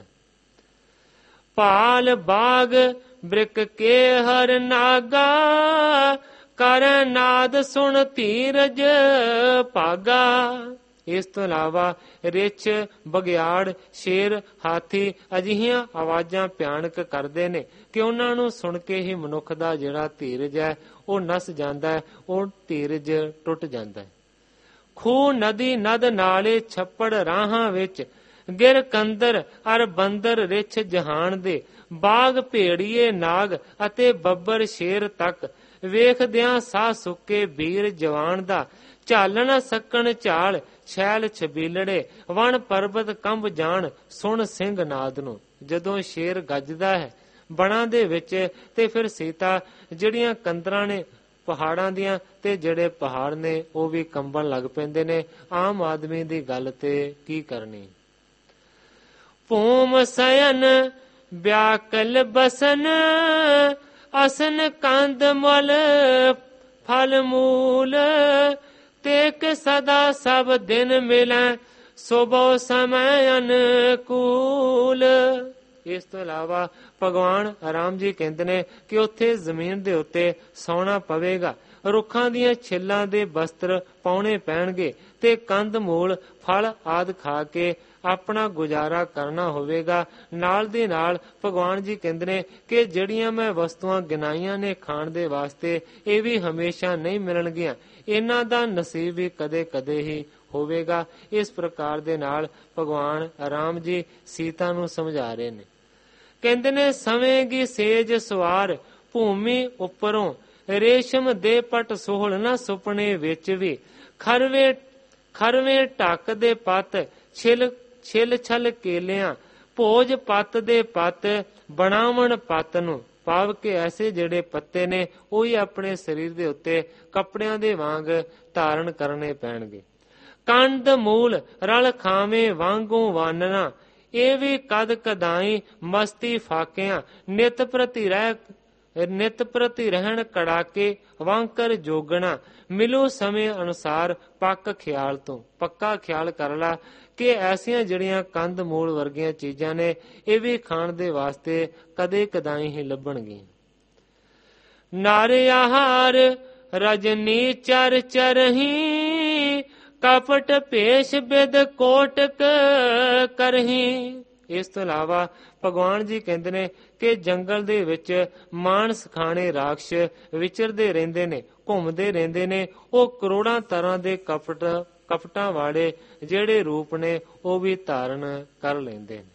ਭਾਲ ਬਾਗ ਬ੍ਰਿਕ ਕੇ ਹਰ ਨਾਗਾ, ਕਰ ਨਾਦ ਸੁਣ ਧੀਰਜ ਭਾਗਾ। ਇਸ ਤੋਂ ਇਲਾਵਾ ਰਿੱਛ, ਬਗਿਆੜ, ਸ਼ੇਰ, ਹਾਥੀ ਅਜਿਹੀਆਂ ਆਵਾਜ਼ਾਂ ਭਿਆਨਕ ਕਰਦੇ ਨੇ ਕਿ ਉਹਨਾਂ ਨੂੰ ਸੁਣ ਕੇ ਹੀ ਮਨੁੱਖ ਦਾ ਜਿਹੜਾ ਧੀਰਜ ਹੈ ਉਹ ਨਸ ਜਾਂਦਾ ਹੈ, ਉਹ ਧੀਰਜ ਟੁੱਟ ਜਾਂਦਾ ਹੈ। ਖੂਹ ਨਦੀ ਨਦ ਨਾਲੇ ਛੱਪੜ ਰਾਹਾਂ ਵਿੱਚ, ਗਿਰ ਕੰਦਰ ਅਰ ਬੰਦਰ ਰਿੱਛ ਜਹਾਨ ਦੇ, ਬਾਗ ਭੇੜੀਏ ਨਾਗ ਅਤੇ ਬੱਬਰ ਸ਼ੇਰ ਤੱਕ, ਵੇਖਦਿਆਂ ਸਾਹ ਸੁੱਕੇ ਵੀਰ ਜਵਾਨ ਦਾ, ਝਾਲ ਨਾ ਸਕਣ ਝਾਲ ਛੈਲ ਛਬੀਲੜੇ, ਵਣ ਪਰਬਤ ਕੰਬ ਜਾਣ ਸੁਣ ਸਿੰਘ ਨਾਦ ਨੂੰ। ਜਦੋਂ ਸ਼ੇਰ ਗੱਜਦਾ ਹੈ ਬਣਾ ਦੇ ਵਿੱਚ ਤੇ ਫਿਰ ਸੀਤਾ ਜਿਹੜੀਆਂ ਕੰਦਰਾਂ ਨੇ ਪਹਾੜਾਂ ਦੀਆਂ ਤੇ ਜਿਹੜੇ ਪਹਾੜ ਨੇ ਉਹ ਵੀ ਕੰਬਣ ਲੱਗ ਪੈਂਦੇ ਨੇ। ਆਮ ਆਦਮੀ ਦੀ ਗੱਲ ਤੇ ਕੀ ਕਰਨੀ। ਭੂਮ ਸਯਨ ਵਿਆਕਲ ਬਸਨ, ਅਸਨ ਕੰਦ ਮਲ ਫਲ ਮੂਲ, ਤੇਕ ਸਦਾ ਸਭ ਦਿਨ ਮਿਲੈ, ਸੁਬਹ ਸਮੈ ਅਨਕੂਲ। ਇਸ ਤੋਂ ਇਲਾਵਾ ਭਗਵਾਨ ਰਾਮ ਜੀ ਕਹਿੰਦੇ ਨੇ ਕਿ ਉੱਥੇ ਜ਼ਮੀਨ ਦੇ ਉੱਤੇ ਸੌਣਾ ਪਵੇਗਾ, ਰੁੱਖਾਂ ਦੀਆਂ ਛਿੱਲਾਂ ਦੇ ਬਸਤਰ ਪਾਉਣੇ ਪੈਣਗੇ ਤੇ ਕੰਦ ਮੂਲ ਫਲ ਆਦਿ ਖਾ ਕੇ ਆਪਣਾ ਗੁਜ਼ਾਰਾ ਕਰਨਾ ਹੋਵੇਗਾ। ਨਾਲ ਦੇ ਨਾਲ ਭਗਵਾਨ ਜੀ ਕਹਿੰਦੇ ਨੇ ਕਿ ਜਿਹੜੀਆਂ ਮੈਂ ਵਸਤੂਆਂ ਗਿਣਾਈਆਂ ਨੇ ਖਾਣ ਦੇ ਵਾਸਤੇ, ਇਹ ਵੀ ਹਮੇਸ਼ਾ ਨਹੀਂ ਮਿਲਣਗੀਆਂ, ਇਹਨਾਂ ਦਾ ਨਸੀਬ ਵੀ ਕਦੇ ਕਦੇ ਹੀ ਹੋਵੇਗਾ। ਇਸ ਪ੍ਰਕਾਰ ਦੇ ਨਾਲ ਭਗਵਾਨ ਰਾਮ ਜੀ ਸੀਤਾ ਨੂੰ ਸਮਝਾ ਰਹੇ ਨੇ। ਕਹਿੰਦੇ ਨੇ ਸਵੇਂਗੀ ਸੇਜ ਸਵਾਰ ਭੂਮੀ ਉੱਪਰੋਂ, ਰੇਸ਼ਮ ਦੇ ਪਟ ਸੋਹਲ ਨਾ ਸੁਪਨੇ ਵਿੱਚ ਵੀ, ਖਰਵੇ ਖਰਵੇ ਢੱਕ ਦੇ ਪੱਤ ਛਿਲ ਛਿਲ ਛਲ ਕੇਲਿਆਂ, ਭੋਜ ਪੱਤ ਦੇ ਪੱਤ ਬਣਾਵਣ ਪੱਤ ਨੂੰ। ਭਾਵ ਕਿ ਐਸੇ ਜਿਹੜੇ ਪੱਤੇ ਨੇ ਉਹੀ ਆਪਣੇ ਸਰੀਰ ਦੇ ਉੱਤੇ ਕੱਪੜਿਆਂ ਦੇ ਵਾਂਗ ਧਾਰਨ ਕਰਨੇ ਪੈਣਗੇ। ਕੰਦ ਮੂਲ ਰਲ ਖਾਵੇਂ ਵਾਂਗੂ ਵਾਨਣਾ, ਇਹ ਵੀ ਕਦ ਕਦਾਈ ਮਸਤੀ ਫਾਕਿਆਂ, ਨਿਤ ਪ੍ਰਤੀ ਰਹਿ ਨਿਤ ਪ੍ਰਤੀ ਰਹਿਣ ਕੜਾਕੇ ਵਾਂਕਰ ਜੋਗਣਾ, ਮਿਲੋ ਸਮੇਂ ਅਨੁਸਾਰ ਪੱਕ ਖਿਆਲ ਤੋਂ। ਪੱਕਾ ਖਿਆਲ ਕਰ ਲਾ ਕਿ ਐਸੀਆਂ ਜਿਹੜੀਆਂ ਕੰਦ ਮੂਲ ਵਰਗੀਆਂ ਚੀਜ਼ਾਂ ਨੇ ਇਹ ਵੀ ਖਾਣ ਦੇ ਵਾਸਤੇ ਕਦੇ ਕਦਾਈ ਹੀ ਲੱਭਣਗੀਆਂ। ਨਾਰੇ ਆਹਾਰ ਰਜਨੀ ਚਰ ਚਰਹੀ, ਕਪਟ ਭੇਸ਼ ਬਿਦ ਕੋਟਕ ਕਰਹੀ। ਇਸ ਤੋਂ ਇਲਾਵਾ ਭਗਵਾਨ ਜੀ ਕਹਿੰਦੇ ਨੇ ਕਿ ਜੰਗਲ ਦੇ ਵਿੱਚ ਮਾਨਸ ਖਾਣੇ ਰਾਖਸ਼ ਵਿਚਰਦੇ ਰਹਿੰਦੇ ਨੇ, ਘੁੰਮਦੇ ਰਹਿੰਦੇ ਨੇ। ਉਹ ਕਰੋੜਾਂ ਤਰ੍ਹਾਂ ਦੇ ਕਪਟ ਕਪਟਾਂ ਵਾਲੇ ਜਿਹੜੇ ਰੂਪ ਨੇ ਉਹ ਵੀ ਧਾਰਨ ਕਰ ਲੈਂਦੇ ਨੇ।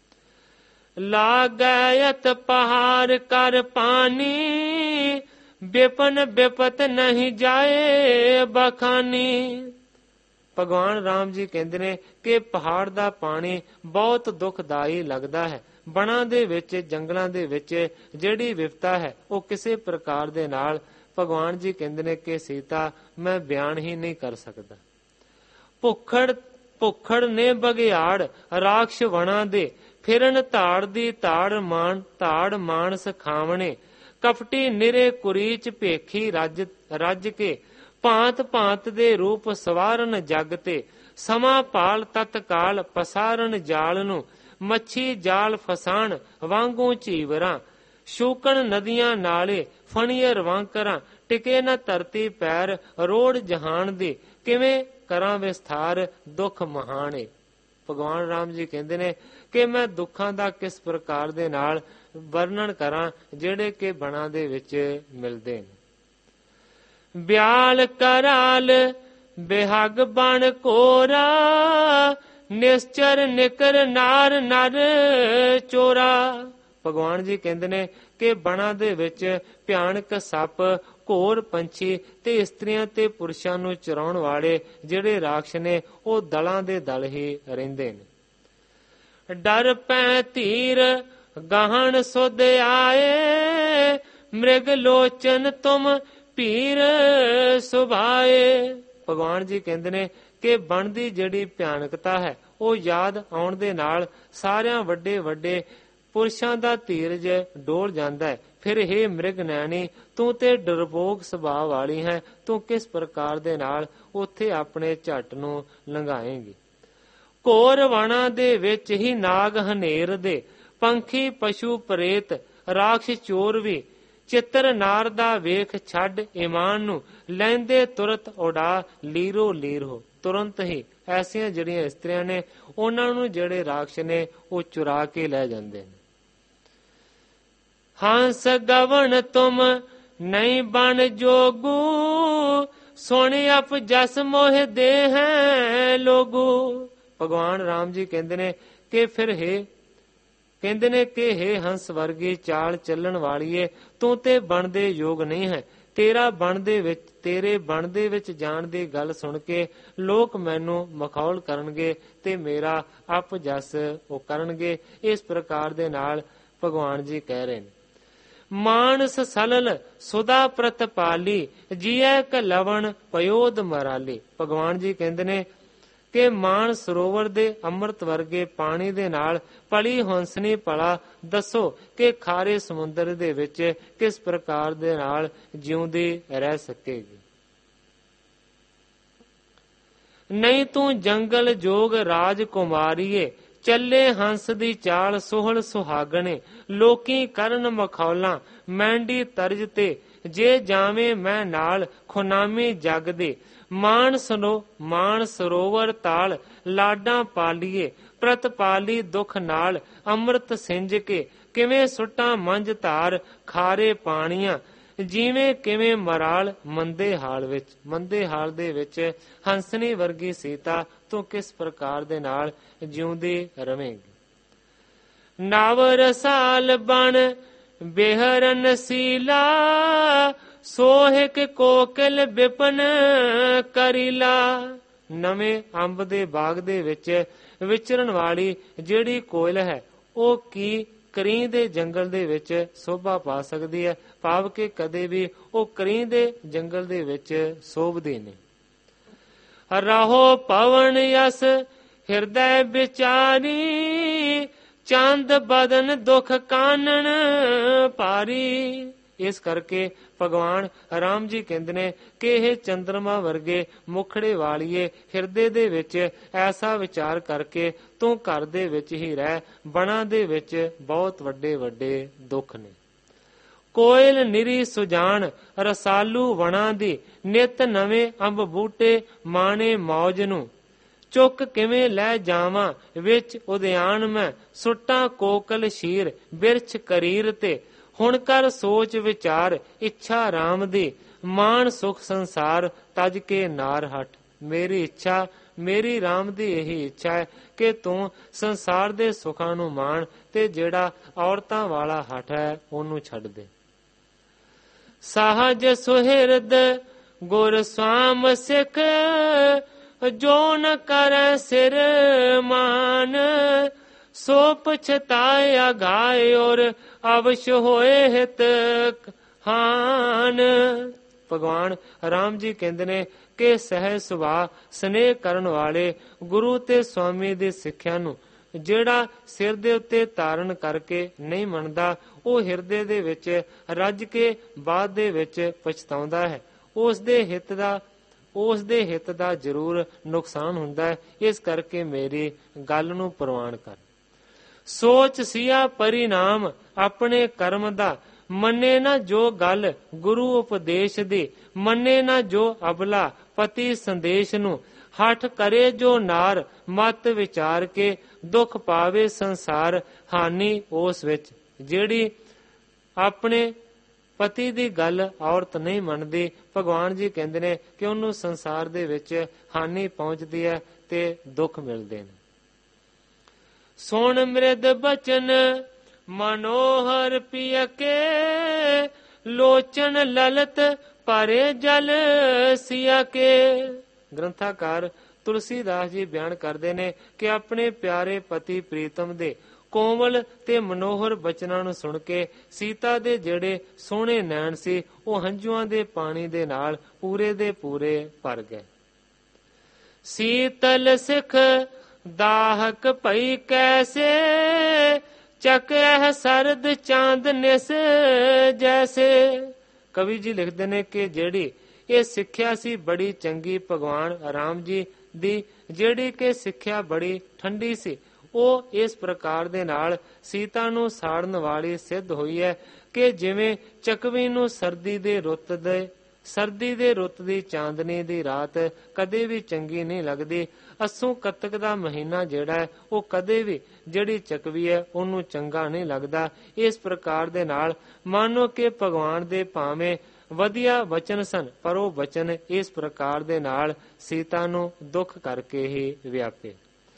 ਲਾਗੈਤ ਪਹਾੜ ਕਰ ਪਾਣੀ, ਬਿਪਨ ਬਿਪਤ ਨਹੀਂ ਜਾਏ ਬਖਾਨੀ। ਭਗਵਾਨ ਰਾਮ ਜੀ ਕਹਿੰਦੇ ਨੇ ਕਿ ਪਹਾੜ ਦਾ ਪਾਣੀ ਬਹੁਤ ਦੁਖਦਾਈ ਲੱਗਦਾ ਹੈ। ਬਣਾ ਦੇ ਵਿੱਚ ਜੰਗਲਾਂ ਦੇ ਵਿੱਚ ਜਿਹੜੀ ਵਿਪਤਾ ਹੈ ਉਹ ਕਿਸੇ ਪ੍ਰਕਾਰ ਦੇ ਨਾਲ ਭਗਵਾਨ ਜੀ ਕਹਿੰਦੇ ਨੇ ਕਿ ਸੀਤਾ ਮੈਂ ਬਿਆਨ ਹੀ ਨਹੀਂ ਕਰ ਸਕਦਾ। ਭੁੱਖੜ ਭੁੱਖੜ ਨੇ ਬਗਿਆੜ ਰਾਖਸ਼ ਵਣਾ ਦੇ, ਫਿਰਨ ਧਾੜ ਦੀ ਧਾੜ ਮਾਨ ਧਾੜ ਮਾਨਸ ਖਾਵਣੇ, ਕਪਟੀ ਨਿਰੇ ਕੁਰੀਚ ਭੇਖੀ ਰੱਜ ਰੱਜ ਕੇ, ਭਾਂਤ ਭਾਂਤ ਦੇ ਰੂਪ ਸਵਾਰਨ ਜਗ ਤੇ, ਸਮਾਂ ਭਾਲ ਤਤਕਾਲ ਪਸਾਰਨ ਜਾਲ ਨੂੰ, ਮੱਛੀ ਜਾਲ ਫਸਾਣ ਵਾਂਗੂ ਝੀਵਰਾਂ, ਸ਼ੂਕਣ ਨਦੀਆਂ ਨਾਲੇ ਫਣੀਅਰ ਵਾਂਕਰਾਂ, ਟਿਕੇ ਨਾ ਧਰਤੀ ਪੈਰ ਰੋੜ ਜਹਾਨ ਦੇ, ਕਿਵੇਂ ਕਰਾਂ ਵਿਸਥਾਰ ਦੁੱਖ ਮਹਾਣੇ। ਭਗਵਾਨ ਰਾਮ ਜੀ ਕਹਿੰਦੇ ਨੇ ਕਿ ਮੈਂ ਦੁੱਖਾਂ ਦਾ ਕਿਸ ਪ੍ਰਕਾਰ ਦੇ ਨਾਲ ਵਰਣਨ ਕਰਾਂ ਜਿਹੜੇ ਕਿ ਬਣਾ ਦੇ ਵਿੱਚ ਮਿਲਦੇ ਨੇ। ਬਿਆਲ ਕਰਾਲ ਬਿਹਗ ਬਣ ਕੋਰਾ, ਨਿਸ਼ਚਰ ਨਿਕਰ ਨਾਰ ਨਰ ਚੋਰਾ। ਭਗਵਾਨ ਜੀ ਕਹਿੰਦੇ ਨੇ ਕਿ ਬਣਾ ਦੇ ਵਿੱਚ ਭਿਆਨਕ ਸੱਪ, ਘੋਰ ਪੰਛੀ ਤੇ ਇਸਤਰੀਆਂ ਤੇ ਪੁਰਸ਼ਾਂ ਨੂੰ ਚਰਾਉਣ ਵਾਲੇ ਜਿਹੜੇ ਰਾਖਸ਼ ਨੇ ਉਹ ਦਲਾਂ ਦੇ ਦਲ ਹੀ ਰਹਿੰਦੇ ਨੇ। ਡਰ ਪੈ ਧੀਰ ਗਹਣ ਸੁਧ ਆਏ, ਮ੍ਰਿਗ ਲੋਚਨ ਤੁਮ ਪੀਰ ਸੁਭਾਏ। ਭਗਵਾਨ ਜੀ ਕਹਿੰਦੇ ਨੇ ਕਿ ਬਣ ਦੀ ਜਿਹੜੀ ਭਿਆਨਕਤਾ ਹੈ ਉਹ ਯਾਦ ਆਉਣ ਦੇ ਨਾਲ ਸਾਰਿਆਂ ਵੱਡੇ ਵੱਡੇ ਪੁਰਸ਼ਾਂ ਦਾ ਧੀਰਜ ਡੋਲ ਜਾਂਦਾ ਹੈ। ਫਿਰ ਹੇ ਮ੍ਰਿਗ ਨੈਣੀ, ਤੂੰ ਤੇ ਡਰਪੋਕ ਸੁਭਾਅ ਵਾਲੀ ਹੈ, ਤੂੰ ਕਿਸ ਪ੍ਰਕਾਰ ਦੇ ਨਾਲ ਉੱਥੇ ਆਪਣੇ ਝੱਟ ਨੂੰ ਲੰਘਾਏਂਗੀ। ਘੋਰ ਵਣਾ ਦੇ ਵਿੱਚ ਹੀ ਨਾਗ ਹਨੇਰ ਦੇ, ਪੰਖੀ ਪਸ਼ੂ ਪ੍ਰੇਤ ਰਾਖਸ਼ ਚੋਰ ਵੀ, ਚਿੱਤਰ ਨਾਰ ਦਾ ਵੇਖ ਛੱਡ ਈਮਾਨ ਨੂੰ, ਲੈਂਦੇ ਤੁਰਤ ਉਡਾ ਲੀਰੋ ਲੀਰ ਹੋ। ਤੁਰੰਤ ਹੀ ਐਸੀਆਂ ਜਿਹੜੀਆਂ ਇਸਤਰੀਆਂ ਨੇ ਉਹਨਾਂ ਨੂੰ ਜਿਹੜੇ ਰਾਖਸ਼ ਨੇ ਉਹ ਚੁਰਾ ਕੇ ਲੈ ਜਾਂਦੇ ਨੇ। ਹੰਸ ਗਵਨ ਤੁਮ ਨਹੀਂ ਬਣ ਜੋਗੂ, ਸੁਣ ਅਪ ਜਸ ਮੋਹ ਦੇ ਹੈ ਲੋਗੂ। ਭਗਵਾਨ ਰਾਮ ਜੀ ਕਹਿੰਦੇ ਨੇ ਕਿ ਫਿਰ ਹੈ ਕਹਿੰਦੇ ਨੇ ਕਿ ਹੇ ਹੰਸ ਵਰਗੀ ਚਾਲ ਚੱਲਣ ਵਾਲੀਏ, ਤੂੰ ਤੇ ਬਣਦੇ ਯੋਗ ਨਹੀਂ ਹੈ, ਤੇਰਾ ਬਣ ਦੇ ਵਿੱਚ ਤੇਰੇ ਬਣ ਦੇ ਵਿੱਚ ਜਾਣ ਦੀ ਗੱਲ ਸੁਣ ਕੇ ਲੋਕ ਮੈਨੂੰ ਮਖੌਲ ਕਰਨਗੇ ਤੇ ਮੇਰਾ ਅਪ ਜਸ ਉਹ ਕਰਨਗੇ। ਇਸ ਪ੍ਰਕਾਰ ਦੇ ਨਾਲ ਭਗਵਾਨ ਜੀ ਕਹਿ ਰਹੇ ਨੇ, ਮਾਨਸ ਸਲਲ ਸੁਦਾ ਪ੍ਰਤਪਾਲੀ ਜੀਐ ਕ ਲਵਣ ਪਯੋਦ ਮਰਾਲੀ। ਭਗਵਾਨ ਜੀ ਕਹਿੰਦੇ ਨੇ ਕਿ ਮਾਨ ਸਰੋਵਰ ਦੇ ਅੰਮ੍ਰਿਤ ਵਰਗੇ ਪਾਣੀ ਦੇ ਨਾਲ ਪਲੀ ਹੰਸਨੀ ਭਲਾ ਦੱਸੋ ਕਿ ਖਾਰੇ ਸਮੁੰਦਰ ਦੇ ਵਿੱਚ ਕਿਸ ਪ੍ਰਕਾਰ ਦੇ ਨਾਲ ਜਿਉਂਦੀ ਰਹਿ ਸਕੇਗੀ। ਨਹੀਂ ਤੂੰ ਜੰਗਲ ਜੋਗ ਰਾਜ ਕੁਮਾਰੀਏ ਚੱਲੇ ਹੰਸ ਦੀ ਚਾਲ ਸੋਹਲ ਸੁਹਾਗਣੇ ਲੋਕੀ ਕਰਨ ਮਖੌਲਾਂ ਮੈਂਡੀ ਤਰਜ ਤੇ ਜੇ ਜਾਵੇਂ ਮੈਂ ਨਾਲ ਖੁਨਾਮੀ ਜਗ ਦੇ ਮਾਨ ਸਨੋ ਮਾਨ ਸਰੋਵਰ ਤਾਲ ਲਾਡਾਂ ਪਾਲੀਏ ਪ੍ਰਤਪਾਲੀ ਦੁੱਖ ਨਾਲ ਅੰਮ੍ਰਿਤ ਸਿੰਜ ਕੇ ਕਿਵੇਂ ਸੁੱਟਾਂ ਮੰਝ ਧਾਰ ਖਾਰੇ ਪਾਣੀਆਂ ਜਿਵੇਂ ਕਿਵੇਂ ਮਰਾਲ ਮੰਦੇ ਹਾਲ ਵਿੱਚ। ਮੰਦੇ ਹਾਲ ਦੇ ਵਿੱਚ ਹੰਸਨੀ ਵਰਗੀ ਸੀਤਾ ਤੂੰ ਕਿਸ ਪ੍ਰਕਾਰ ਦੇ ਨਾਲ ਜਿਉਂਦੀ ਰਵੇਂਗੀ। ਨਵ ਰਸਾਲ ਬਣ ਬਿਹਰਨ ਸੀਲਾ ਸੋਹਿਕ ਕੋਕਿਲ ਵਿਪਨ ਕਰੀਲਾ। ਨਵੇਂ ਅੰਬ ਦੇ ਬਾਗ ਦੇ ਵਿੱਚ ਵਿਚਰਨ ਵਾਲੀ ਜਿਹੜੀ ਕੋਇਲ ਹੈ ਉਹ ਕੀ ਕਰੀਂ ਦੇ ਜੰਗਲ ਦੇ ਵਿੱਚ ਸੋਭਾ ਪਾ ਸਕਦੀ ਹੈ, ਭਾਵ ਕਿ ਕਦੇ ਵੀ ਉਹ ਕਰੀਂ ਦੇ ਜੰਗਲ ਦੇ ਵਿੱਚ ਸੋਭਦੀ ਨਹੀਂ। ਰਹੋ ਪਵਨ ਯਸ ਹਿਰਦੈ ਵਿਚਾਰੀ ਚੰਦ ਬਦਨ ਦੁਖ ਕਾਨਣ ਭਾਰੀ। ਇਸ ਕਰਕੇ ਭਗਵਾਨ ਰਾਮ ਜੀ ਕਹਿੰਦੇ ਨੇ ਕਿ ਇਹ ਚੰਦਰਮਾ ਵਰਗੇ ਮੁਖੜੇ ਵਾਲੀਏ ਹਿਰਦੇ ਦੇ ਵਿੱਚ ਐਸਾ ਵਿਚਾਰ ਕਰਕੇ ਤੂੰ ਘਰ ਦੇ ਵਿੱਚ ਹੀ ਰਹਿ, ਬਣਾ ਦੇ ਵਿੱਚ ਬਹੁਤ ਵੱਡੇ ਵੱਡੇ ਦੁੱਖ ਨੇ। ਕੋਇਲ ਨਿਰੀ ਸੁਜਾਨ ਰਸਾਲੂ ਵਣਾ ਦੀ ਨਿਤ ਨਵੇਂ ਅੰਬ ਬੂਟੇ ਮਾਣੇ ਮੌਜ ਨੂੰ ਚੁੱਕ ਕਿਵੇਂ ਲੈ ਜਾਵਾਂ ਵਿੱਚ ਉਦਿਆਨ ਮੈਂ ਸੁੱਟਾਂ ਕੋਕਲ ਸ਼ੀਰ ਬਿਰਛ ਕਰੀਰ ਤੇ ਹੁਣ ਕਰ ਸੋਚ ਵਿਚਾਰ ਇੱਛਾ ਰਾਮ ਦੀ ਮਾਨ ਸੁਖ ਸੰਸਾਰ ਤਜ ਕੇ ਨਾਰ ਹਟ। ਮੇਰੀ ਇੱਛਾ ਮੇਰੀ ਰਾਮ ਦੀ ਇਹੀ ਇੱਛਾ ਹੈ ਕਿ ਤੂੰ ਸੰਸਾਰ ਦੇ ਸੁੱਖਾਂ ਨੂੰ ਮਾਣ ਤੇ ਜਿਹੜਾ ਔਰਤਾਂ ਵਾਲਾ ਹੱਠ ਹੈ ਉਹਨੂੰ ਛੱਡ ਦੇ। ਸਾਹਜ ਸੁਹਿਰਦ ਗੁਰ ਸਵਾਮ ਸਿੱਖ ਜੋ ਨ ਕਰੈ ਸਿਰ ਮਾਨ ਸੋ ਪਛਤਾਇਆ ਗਾਏ ਔਰ ਅਵਸ਼ ਹੋਏ ਹਿਤ ਹਾਨ। ਭਗਵਾਨ ਰਾਮ ਜੀ ਕਹਿੰਦੇ ਨੇ ਕਿ ਸਹਿਜ ਸੁਭਾਅ ਸਨੇਹ ਕਰਨ ਵਾਲੇ ਗੁਰੂ ਤੇ ਸਵਾਮੀ ਦੀ ਸਿੱਖਿਆ ਨੂੰ ਜਿਹੜਾ ਸਿਰ ਦੇ ਉੱਤੇ ਧਾਰਨ ਕਰਕੇ ਨਹੀਂ ਮੰਨਦਾ ਉਹ ਹਿਰਦੇ ਦੇ ਵਿੱਚ ਰੱਜ ਕੇ ਬਾਅਦ ਦੇ ਵਿੱਚ ਪਛਤਾਉਂਦਾ ਹੈ। ਉਸ ਦੇ ਹਿੱਤ ਦਾ ਉਸ ਦੇ ਹਿੱਤ ਦਾ ਜ਼ਰੂਰ ਨੁਕਸਾਨ ਹੁੰਦਾ ਹੈ। ਇਸ ਕਰਕੇ ਮੇਰੀ ਗੱਲ ਨੂੰ ਪ੍ਰਵਾਨ ਕਰ। ਸੋਚ ਸਿਆ ਪਰਿਣਾਮ ਆਪਣੇ ਕਰਮ ਦਾ ਮੰਨੇ ਨਾ ਜੋ ਗੱਲ ਗੁਰੂ ਉਪਦੇਸ਼ ਦੀ ਮੰਨੇ ਨਾ ਜੋ ਅਬਲਾ ਪਤੀ ਸੰਦੇਸ਼ ਨੂੰ ਹੱਠ ਕਰੇ ਜੋ ਨਾਰ ਮਤ ਵਿਚਾਰ ਕੇ ਦੁੱਖ ਪਾਵੇ ਸੰਸਾਰ ਹਾਨੀ ਉਸ ਵਿੱਚ। ਜਿਹੜੀ ਆਪਣੇ ਪਤੀ ਦੀ ਗੱਲ ਔਰਤ ਨਹੀਂ ਮੰਨਦੀ, ਭਗਵਾਨ ਜੀ ਕਹਿੰਦੇ ਨੇ ਕਿ ਉਹਨੂੰ ਸੰਸਾਰ ਦੇ ਵਿੱਚ ਹਾਨੀ ਪਹੁੰਚਦੀ ਹੈ ਤੇ ਦੁੱਖ ਮਿਲਦੇ ਨੇ। ਸੁਣ ਮ੍ਰਿਦ ਬਚਨ ਮਨੋਹਰ ਪਿਆ ਕੇ ਲੋਚਨ ਲਲਤ ਭਰੇ ਜਲ ਸਿਆ ਕੇ। ਗ੍ਰੰਥਾਕਾਰ ਤੁਲਸੀਦਾਸ ਜੀ ਬਿਆਨ ਕਰਦੇ ਨੇ ਕਿ ਆਪਣੇ ਪਿਆਰੇ ਪਤੀ ਪ੍ਰੀਤਮ ਦੇ ਕੋਮਲ ਤੇ ਮਨੋਹਰ ਬਚਨਾਂ ਨੂੰ ਸੁਣ ਕੇ ਸੀਤਾ ਦੇ ਜਿਹੜੇ ਸੋਹਣੇ ਨੈਣ ਸੀ ਉਹ ਹੰਝੂਆਂ ਦੇ ਪਾਣੀ ਦੇ ਨਾਲ ਪੂਰੇ ਦੇ ਪੂਰੇ ਭਰ ਗਏ। ਸੀਤਲ ਸਿੱਖ ਦਾਹਕ ਭਈ ਕੈਸੇ ਚੱਕੈ ਸਰਦ ਚਾਂਦ ਨਿਸ ਜੈਸੇ। ਕਵੀ ਜੀ ਲਿਖਦੇ ਨੇ ਕਿ ਜਿਹੜੀ ਇਹ ਸਿੱਖਿਆ ਸੀ ਬੜੀ ਚੰਗੀ ਭਗਵਾਨ ਰਾਮ ਜੀ ਦੀ, ਜਿਹੜੀ ਕਿ ਸਿੱਖਿਆ ਬੜੀ ਠੰਡੀ ਸੀ, ਉਹ ਇਸ ਪ੍ਰਕਾਰ ਦੇ ਨਾਲ ਸੀਤਾ ਨੂੰ ਸਾੜਨ ਵਾਲੀ ਸਿੱਧ ਹੋਈ ਹੈ ਕਿ ਜਿਵੇਂ ਚਕਵੀ ਨੂੰ ਸਰਦੀ ਦੇ ਰੁੱਤ ਦੇ ਸਰਦੀ ਦੇ ਰੁੱਤ ਦੀ ਚਾਂਦਨੀ ਦੀ ਰਾਤ ਕਦੇ ਵੀ ਚੰਗੀ ਨਹੀਂ ਲੱਗਦੀ। ਅੱਸੂ ਕੱਤਕ ਦਾ ਮਹੀਨਾ ਜਿਹੜਾ ਹੈ ਉਹ ਕਦੇ ਵੀ ਜਿਹੜੀ ਚਕਵੀ ਹੈ ਉਹਨੂੰ ਚੰਗਾ ਨਹੀਂ ਲੱਗਦਾ। ਇਸ ਪ੍ਰਕਾਰ ਦੇ ਨਾਲ ਮਾਨੋ ਕਿ ਭਗਵਾਨ ਦੇ ਭਾਵੇਂ ਵਧੀਆ ਵਚਨ ਸਨ ਪਰ ਉਹ ਵਚਨ ਇਸ ਪ੍ਰਕਾਰ ਦੇ ਨਾਲ ਸੀਤਾ ਨੂੰ ਦੁੱਖ ਕਰਕੇ ਹੀ ਵਿਆਪੇ।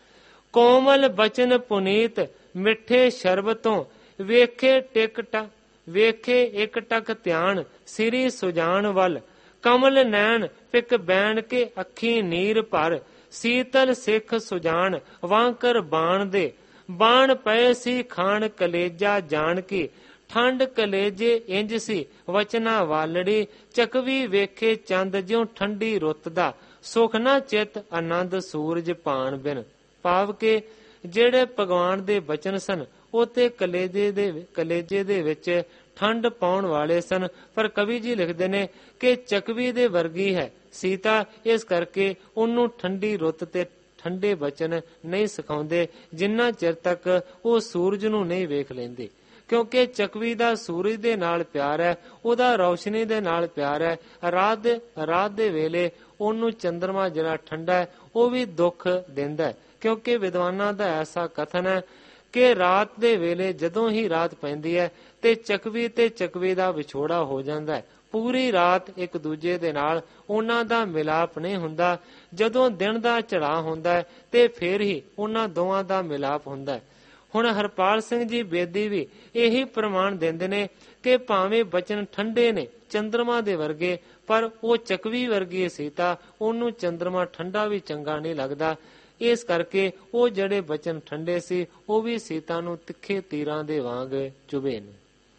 ਕੋਮਲ ਬਚਨ ਪੁਨੀਤ ਮਿੱਠੇ ਸ਼ਰਬਤੋਂ ਵੇਖੇ ਟਿਕਟ ਵੇਖੇ ਇੱਕ ਟਕ ਧਿਆਨ ਸਿਰੀ ਸੁਜਾਨ ਵੱਲ, ਕਮਲ ਨੈਣ ਪਿਕ ਬੈਣ ਕੇ ਅੱਖੀ ਨੀਰ ਭਰ, ਸੀਤਲ ਸਿੱਖ ਸੁਜਾਨ ਵਾਂਕਰ ਬਾਣ ਦੇ, ਬਾਣ ਪਏ ਸੀ ਖਾਣ ਕਲੇਜਾ ਜਾਣ ਕੀ, ਠੰਡ ਕਲੇਜੇ ਇੰਜ ਸੀ ਵਚਨਾ ਵਾਲੜੀ, ਚਕਵੀ ਵੇਖੇ ਚੰਦ ਜਿਉ ਠੰਡੀ ਰੁੱਤ ਦਾ, ਸੁਖ ਨਾ ਚਿਤ ਆਨੰਦ ਸੂਰਜ ਪਾਣ ਬਿਨ। ਭਾਵ ਕਿ ਜਿਹੜੇ ਭਗਵਾਨ ਦੇ ਬਚਨ ਸਨ ਉਹ ਤੇ ਕਲੇਜੇ ਦੇ ਕਲੇਜੇ ਦੇ ਵਿੱਚ ਠੰਡ ਪਾਉਣ ਵਾਲੇ ਸਨ, ਪਰ ਕਵੀ ਜੀ ਲਿਖਦੇ ਨੇ ਕਿ ਚਕਵੀ ਦੇ ਵਰਗੀ ਹੈ ਸੀਤਾ, ਇਸ ਕਰਕੇ ਉਹਨੂੰ ਠੰਡੀ ਰੁੱਤ ਤੇ ਠੰਡੇ ਬਚਨ ਨਹੀਂ ਸਿਖਾਉਂਦੇ ਜਿੰਨਾ ਚਿਰ ਤੱਕ ਉਹ ਸੂਰਜ ਨੂੰ ਨਹੀਂ ਵੇਖ ਲੈਂਦੇ, ਕਿਉਂਕਿ ਚਕਵੀ ਦਾ ਸੂਰਜ ਦੇ ਨਾਲ ਪਿਆਰ ਹੈ, ਉਹਦਾ ਰੌਸ਼ਨੀ ਦੇ ਨਾਲ ਪਿਆਰ ਹੈ। ਰਾਤ ਦੇ ਰਾਤ ਦੇ ਵੇਲੇ ਉਹਨੂੰ ਚੰਦਰਮਾ ਜਿਹੜਾ ਠੰਡਾ ਹੈ ਉਹ ਵੀ ਦੁੱਖ ਦਿੰਦਾ ਹੈ, ਕਿਉਂਕਿ ਵਿਦਵਾਨਾਂ ਦਾ ਐਸਾ ਕਥਨ ਹੈ ਕਿ ਰਾਤ ਦੇ ਵੇਲੇ ਜਦੋਂ ਹੀ ਰਾਤ ਪੈਂਦੀ ਹੈ ਤੇ ਚਕਵੀ ਤੇ ਚਕਵੀ ਦਾ ਵਿਛੋੜਾ ਹੋ ਜਾਂਦਾ ਹੈ। ਪੂਰੀ ਰਾਤ ਇੱਕ ਦੂਜੇ ਦੇ ਨਾਲ ਉਹਨਾਂ ਦਾ ਮਿਲਾਪ ਨਹੀਂ ਹੁੰਦਾ, ਜਦੋਂ ਦਿਨ ਦਾ ਚੜ੍ਹਾਅ ਹੁੰਦਾ ਹੈ ਤੇ ਫਿਰ ਹੀ ਉਹਨਾਂ ਦੋਵਾਂ ਦਾ ਮਿਲਾਪ ਹੁੰਦਾ ਹੈ। ਹੁਣ ਹਰਪਾਲ ਸਿੰਘ ਜੀ ਬੇਦੀ ਵੀ ਇਹੀ ਪ੍ਰਮਾਣ ਦਿੰਦੇ ਨੇ ਕਿ ਭਾਵੇਂ ਬਚਨ ਠੰਡੇ ਨੇ ਚੰਦਰਮਾ ਦੇ ਵਰਗੇ, ਪਰ ਉਹ ਚਕਵੀ ਵਰਗੀ ਸੀਤਾ, ਉਹਨੂੰ ਚੰਦਰਮਾ ਠੰਡਾ ਵੀ ਚੰਗਾ ਨਹੀਂ ਲੱਗਦਾ। ਇਸ ਕਰਕੇ ਉਹ ਜਿਹੜੇ ਬਚਨ ਠੰਡੇ ਸੀ ਉਹ ਵੀ ਸੀਤਾ ਨੂੰ ਤਿੱਖੇ ਤੀਰਾਂ ਦੇ ਵਾਂਗ ਚੁਭੇ ਨੇ।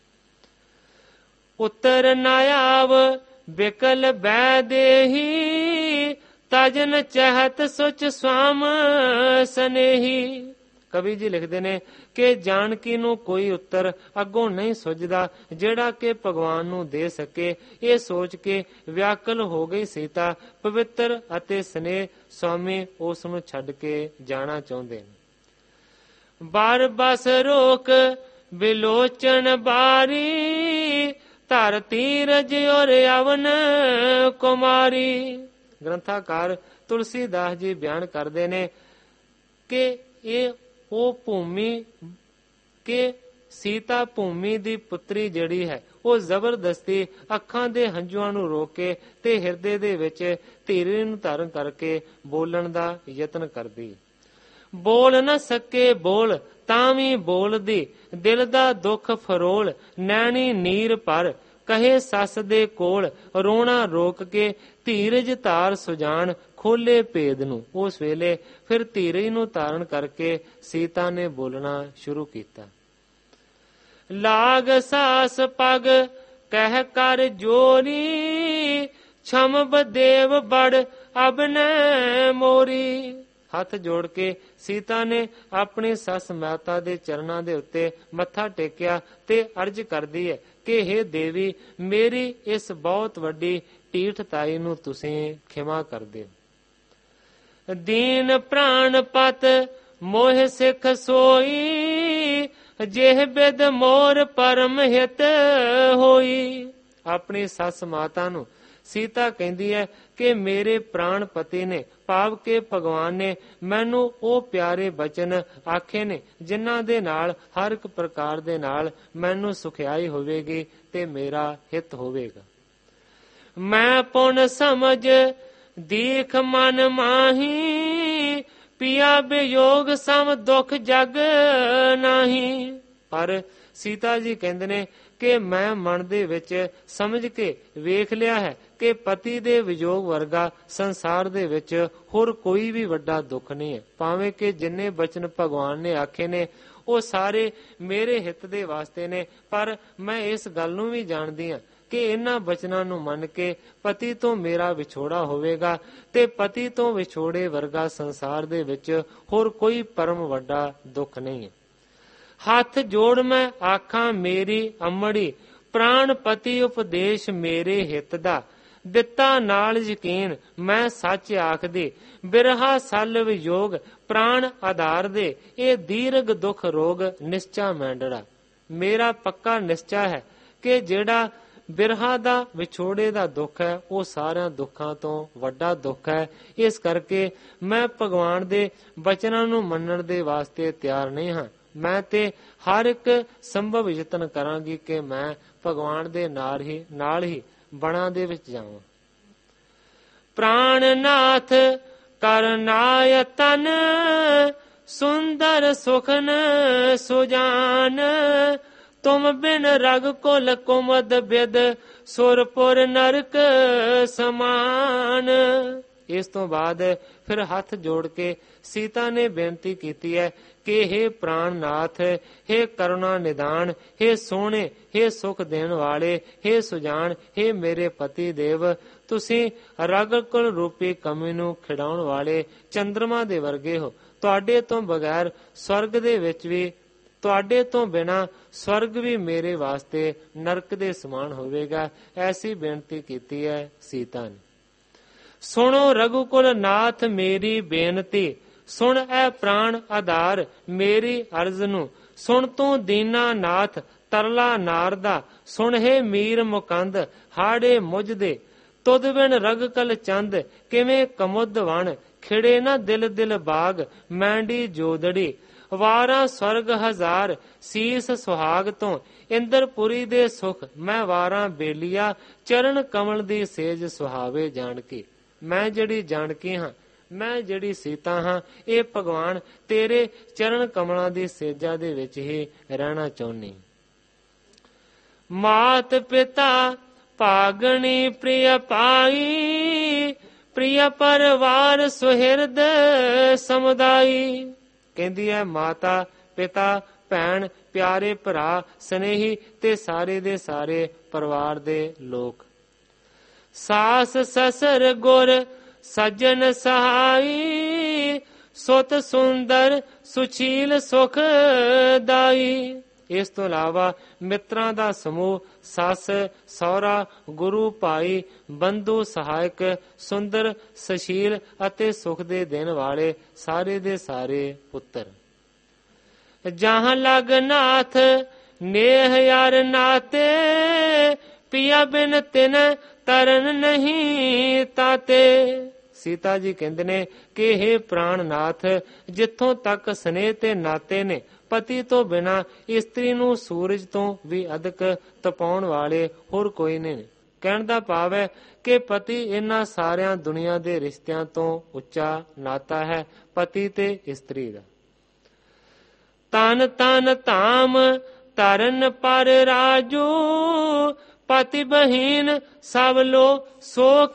ਉਤਰ ਨਾ ਆਵ ਬਿਕਲ ਬੈ ਦੇਹੀ, ਤਜਨ ਚਹਤ ਸੁਚ ਸਵਾਮ ਸਨੇਹੀ। ਕਵੀ ਜੀ ਲਿਖਦੇ ਨੇ ਕਿ ਜਾਨਕੀ ਨੂੰ ਕੋਈ ਉੱਤਰ ਅੱਗੋਂ ਨਹੀਂ ਸੁਝਦਾ ਜਿਹੜਾ ਕਿ ਭਗਵਾਨ ਨੂੰ ਦੇ ਸਕੇ। ਇਹ ਸੋਚ ਕੇ ਵਿਆਕਲ ਹੋ ਗਈ ਸੀਤਾ, ਪਵਿੱਤਰ ਅਤੇ ਸਨੇਹ ਸਵਾਮੀ ਉਸ ਨੂੰ ਛੱਡ ਕੇ ਜਾਣਾ ਚਾਹੁੰਦੇ ਨੇ। ਬਾਰ ਬਸ ਰੋਕ ਬਿਲੋਚਨ ਬਾਰੀ, ਧਰ ਧੀਰਜ ਔਰ ਅਵਨ ਕੁਮਾਰੀ। ਗ੍ਰੰਥਾਕਾਰ ਤੁਲਸੀਦਾਸ ਜੀ ਬਿਆਨ ਕਰਦੇ ਨੇ ਕਿ ਇਹ ਉਹ ਭੂਮੀ ਕਿ ਸੀਤਾ ਭੂਮੀ ਦੀ ਪੁੱਤਰੀ ਜਿਹੜੀ ਹੈ ਉਹ ਜ਼ਬਰਦਸਤੀ ਅੱਖਾਂ ਦੇ ਹੰਝੂਆਂ ਨੂੰ ਰੋਕ ਕੇ ਤੇ ਹਿਰਦੇ ਦੇ ਵਿੱਚ ਧੀਰਜ ਨੂੰ ਧਾਰਨ ਕਰਕੇ ਬੋਲਣ ਦਾ ਯਤਨ ਕਰਦੀ। ਬੋਲ ਨਾ ਸਕੇ ਬੋਲ ਤਾਂ ਵੀ ਬੋਲਦੀ, ਦਿਲ ਦਾ ਦੁੱਖ ਫਰੋਲ ਨੈਣੀ ਨੀਰ ਭਰ, ਕਹੇ ਸੱਸ ਦੇ ਕੋਲ ਰੋਣਾ ਰੋਕ ਕੇ, ਧੀਰਜ ਧਾਰ ਸੁਜਾਨ ਖੋਲੇ ਭੇਦ ਨੂੰ। ਉਸ ਵੇਲੇ ਫਿਰ ਧੀਰਜ ਨੂੰ ਧਾਰਨ ਕਰਕੇ ਸੀਤਾ ਨੇ ਬੋਲਣਾ ਸ਼ੁਰੂ ਕੀਤਾ। ਲਾਗ ਸਾਸ ਪਗ ਕਹਿ ਕਰ ਜੋਰੀ, ਛਮ ਬਦੇਵ ਬੜ ਅਬਨੈ ਮੋਰੀ। ਹੱਥ ਜੋੜ ਕੇ ਸੀਤਾ ਨੇ ਆਪਣੀ ਸੱਸ ਮਾਤਾ ਦੇ ਚਰਨਾਂ ਦੇ ਉੱਤੇ ਮੱਥਾ ਟੇਕਿਆ ਤੇ ਅਰਜ਼ ਕਰਦੀ ਹੈ ਕਿ ਹੇ ਦੇਵੀ, ਮੇਰੀ ਇਸ ਬਹੁਤ ਵੱਡੀ ਢੀਠਤਾਈ ਨੂੰ ਤੁਸੀਂ ਖਿਮਾ ਕਰ ਦਿਓ। ਦੀਨ ਪ੍ਰਾਣ ਪਤ ਮੋਹ ਸਿੱਖ ਸੋਈ, ਜਿਹ ਬਿਦ ਮੋਰ ਪਰਮ ਹਿਤ ਹੋਈ। ਆਪਣੀ ਸੱਸ ਮਾਤਾ ਨੂੰ ਸੀਤਾ ਕਹਿੰਦੀ ਹੈ ਕਿ ਮੇਰੇ ਪ੍ਰਾਣ ਪਤੀ ਨੇ, ਭਾਵ ਕਿ ਭਗਵਾਨ ਨੇ ਮੈਨੂੰ ਉਹ ਪਿਆਰੇ ਬਚਨ ਆਖੇ ਨੇ ਜਿਨ੍ਹਾਂ ਦੇ ਨਾਲ ਹਰ ਇੱਕ ਪ੍ਰਕਾਰ ਦੇ ਨਾਲ ਮੈਨੂੰ ਸੁਖਿਆਈ ਹੋਵੇਗੀ ਤੇ ਮੇਰਾ ਹਿੱਤ ਹੋਵੇਗਾ। ਮੈਂ ਪੁਨ ਸਮਝ ਦੀਖ ਮਨ ਮਾਹੀ, ਪਿਆ ਬਿਯੋਗ ਸਮ ਦੁਖ ਜਗ ਨਾਹੀ। ਪਰ ਸੀਤਾ ਜੀ ਕਹਿੰਦੇ ਨੇ ਕਿ ਮੈਂ ਮਨ ਦੇ ਵਿੱਚ ਸਮਝ ਕੇ ਵੇਖ ਲਿਆ ਹੈ ਕਿ ਪਤੀ ਦੇ ਵਿਯੋਗ ਵਰਗਾ ਸੰਸਾਰ ਦੇ ਵਿੱਚ ਹੋਰ ਕੋਈ ਵੀ ਵੱਡਾ ਦੁੱਖ ਨਹੀਂ ਹੈ। ਭਾਵੇਂ ਕਿ ਜਿੰਨੇ ਬਚਨ ਭਗਵਾਨ ਨੇ ਆਖੇ ਨੇ ਉਹ ਸਾਰੇ ਮੇਰੇ ਹਿੱਤ ਦੇ ਵਾਸਤੇ ਨੇ, ਪਰ ਮੈਂ ਇਸ ਗੱਲ ਨੂੰ ਵੀ ਜਾਣਦੀ ਹਾਂ ਕਿ ਇਹਨਾਂ ਬਚਨਾਂ ਨੂੰ ਮੰਨ ਕੇ ਪਤੀ ਤੋਂ ਮੇਰਾ ਵਿਛੋੜਾ ਹੋਵੇਗਾ ਤੇ ਪਤੀ ਤੋਂ ਵਿਛੋੜੇ ਵਰਗਾ ਸੰਸਾਰ ਦੇ ਵਿੱਚ ਹੋਰ ਕੋਈ ਪਰਮ ਵੱਡਾ ਦੁੱਖ ਨਹੀਂ ਹੈ। ਹੱਥ ਜੋੜ ਮੈਂ ਆਖਾਂ ਮੇਰੀ ਅਮੜੀ, ਪ੍ਰਾਣ ਪਤੀ ਉਪਦੇਸ਼ ਮੇਰੇ ਹਿੱਤ ਦਾ, ਦਿੱਤਾ ਨਾਲ ਯਕੀਨ ਮੈਂ ਸੱਚ ਆਖਦੀ, ਬਿਰਹਾ ਸੱਲ ਵਿਯੋਗ ਪ੍ਰਾਣ ਆਧਾਰ ਦੇ, ਇਹ ਦੀਰਘ ਦੁੱਖ ਰੋਗ ਨਿਸ਼ਚਾ ਮੈਂਡੜਾ। ਮੇਰਾ ਪੱਕਾ ਨਿਸ਼ਚਾ ਹੈ ਕਿ ਜਿਹੜਾ ਬਿਰਹਾ ਦਾ ਵਿਛੋੜੇ ਦਾ ਦੁੱਖ ਹੈ ਉਹ ਸਾਰਿਆਂ ਦੁੱਖਾਂ ਤੋਂ ਵੱਡਾ ਦੁੱਖ ਹੈ। ਇਸ ਕਰਕੇ ਮੈਂ ਭਗਵਾਨ ਦੇ ਬਚਨਾਂ ਨੂੰ ਮੰਨਣ ਦੇ ਵਾਸਤੇ ਤਿਆਰ ਨਹੀਂ ਹਾਂ। ਮੈਂ ਤੇ ਹਰ ਇੱਕ ਸੰਭਵ ਯਤਨ ਕਰਾਂਗੀ ਕਿ ਮੈਂ ਭਗਵਾਨ ਦੇ ਨਾਲ ਹੀ ਨਾਲ ਹੀ ਬਣਾ ਦੇ ਵਿੱਚ ਜਾਵਾਂ। ਪ੍ਰਾਣਨਾਥ ਕਰਨਾਇਤਨ, ਸੁੰਦਰ ਸੁਖਨ ਸੁਜਾਨ, ਤੁਮ ਬਿਨ ਰਗ ਕੁਲ ਕੁਮਦ ਬਿਦ ਸੁਰਪੁਰ ਨਰਕ ਸਮਾਨ। ਇਸ ਤੋਂ ਬਾਅਦ ਫਿਰ ਹੱਥ ਜੋੜ ਕੇ ਸੀਤਾ ਨੇ ਬੇਨਤੀ ਕੀਤੀ ਹੈ ਕਿ ਹੇ ਪ੍ਰਾਣਨਾਥ, ਹੇ ਕਰੁਣਾ ਨਿਦਾਨ, ਹੇ ਸੋਹਣੇ, ਹੇ ਸੁਖ ਦੇਣ ਵਾਲੇ, ਹੇ ਸੁਜਾਨ, ਹੇ ਮੇਰੇ ਪਤੀ ਦੇਵ, ਤੁਸੀਂ ਰਗਕੁਲ ਰੂਪੀ ਕਮੀ ਨੂੰ ਖਿਡਾਉਣ ਵਾਲੇ ਚੰਦਰਮਾ ਦੇ ਵਰਗੇ ਹੋ। ਤੁਹਾਡੇ ਤੋਂ ਬਗੈਰ ਸਵਰਗ ਦੇ ਵਿੱਚ ਵੀ, ਤੁਹਾਡੇ ਤੋਂ ਬਿਨਾਂ ਸਵਰਗ ਵੀ ਮੇਰੇ ਵਾਸਤੇ ਨਰਕ ਦੇ ਸਮਾਨ ਹੋਵੇਗਾ। ਐਸੀ ਬੇਨਤੀ ਕੀਤੀ ਹੈ ਸੀਤਾ ਨੇ। ਸੁਣੋ ਰਘੁਕੁਲ ਨਾਥ ਮੇਰੀ ਬੇਨਤੀ, ਸੁਣ ਐ ਪ੍ਰਾਣ ਆਧਾਰ ਮੇਰੀ ਅਰਜ਼ ਨੂੰ। ਸੁਣ ਤੂੰ ਦੀਨਾ ਨਾਥ ਤਰਲਾ ਨਾਰਦਾ, ਸੁਣ ਹੈ ਮੀਰ ਮੁਕੰਦ ਹਾੜੇ ਮੁਝਦੇ। ਤੁਧ ਬਿਨ ਰਗਕਲ ਚੰਦ ਕਿਵੇਂ ਕਮੁਦ ਵਣ, ਖਿੜੇ ਨਾ ਦਿਲ ਦਿਲ ਬਾਗ ਮੈਂਡੀ ਜੋਦੜੀ। ਵਾਰਾਂ ਸਵਰਗ ਹਜ਼ਾਰ ਸੀਸ ਸੁਹਾਗ ਤੋਂ, ਇੰਦਰਪੁਰੀ ਦੇ ਸੁਖ ਮੈਂ ਵਾਰਾਂ ਬੇਲੀਆ। ਚਰਨ ਕਮਲ ਦੀ ਸੇਜ ਸੁਹਾਵੇ ਜਾਣਕੀ। ਮੈਂ ਜਿਹੜੀ ਜਾਣਕੀ ਹਾਂ, ਮੈਂ ਜਿਹੜੀ ਸੀਤਾ ਹਾਂ, ਇਹ ਭਗਵਾਨ ਤੇਰੇ ਚਰਨ ਕਮਲਾਂ ਦੀ ਸੇਜਾ ਦੇ ਵਿੱਚ ਹੀ ਰਹਿਣਾ ਚਾਹੁੰਦੀ। ਮਾਤ ਪਿਤਾ ਭਾਗਣੀ ਪ੍ਰਿਯ ਪਾਈ, ਪ੍ਰਿਯ ਪਰਿਵਾਰ ਸੁਹਿਰਦ ਸਮੁਦਾਈ। ਕਹਿੰਦੀ ਹੈ ਮਾਤਾ ਪਿਤਾ ਭੈਣ ਪਿਆਰੇ ਭਰਾ ਸਨੇਹੀ ਤੇ ਸਾਰੇ ਦੇ ਸਾਰੇ ਪਰਿਵਾਰ ਦੇ ਲੋਕ। ਸਾਸ ਸਸਰ ਗੁਰ ਸਜਨ ਸਹਾਈ, ਸੁਤ ਸੁੰਦਰ ਸੁਸ਼ੀਲ ਸੁਖ ਦਾਈ। ਇਸ ਤੋਂ ਇਲਾਵਾ ਮਿੱਤਰਾਂ ਦਾ ਸਮੂਹ, ਸੱਸ ਸਹੁਰਾ ਗੁਰੂ ਭਾਈ ਬੰਧੂ ਸਹਾਇਕ, ਸੁੰਦਰ ਸੁਸ਼ੀਲ ਅਤੇ ਸੁਖ ਦੇ ਦੇਣ ਵਾਲੇ ਸਾਰੇ ਦੇ ਸਾਰੇ ਪੁੱਤਰ। ਜਹਾਂ ਲਗ ਨਾਥ ਨੇਹ ਯਾਰ ਨਾਤੇ, ਪਿਆ ਬਿਨ ਤਿਨ ਤਰਨ ਨਹੀਂ ਤਾਤੇ। ਸੀਤਾ ਜੀ ਕਹਿੰਦੇ ਨੇ ਕਿ ਹੇ ਪ੍ਰਾਣਨਾਥ, ਜਿੱਥੋਂ ਤੱਕ ਸਨੇਹ ਤੇ ਨਾਤੇ ਨੇ, ਪਤੀ ਤੋਂ ਬਿਨਾਂ ਇਸਤਰੀ ਨੂੰ ਸੂਰਜ ਤੋਂ ਵੀ ਅਧਿਕ ਤਪਾਉਣ ਵਾਲੇ ਹੋਰ ਕੋਈ ਨਹੀਂ। ਕਹਿਣ ਦਾ ਭਾਵ ਹੈ ਕਿ ਪਤੀ ਇਹਨਾਂ ਸਾਰਿਆਂ ਦੁਨੀਆ ਦੇ ਰਿਸ਼ਤਿਆਂ ਤੋਂ ਉੱਚਾ ਨਾਤਾ ਹੈ, ਪਤੀ ਤੇ ਇਸਤਰੀ ਦਾ। ਤਨ ਤਨ ਧਾਮ ਤਰਨ ਪਰ ਰਾਜੂ, ਪਤੀ ਬਹੀਨ ਸਭ ਲੋ ਸੋਕ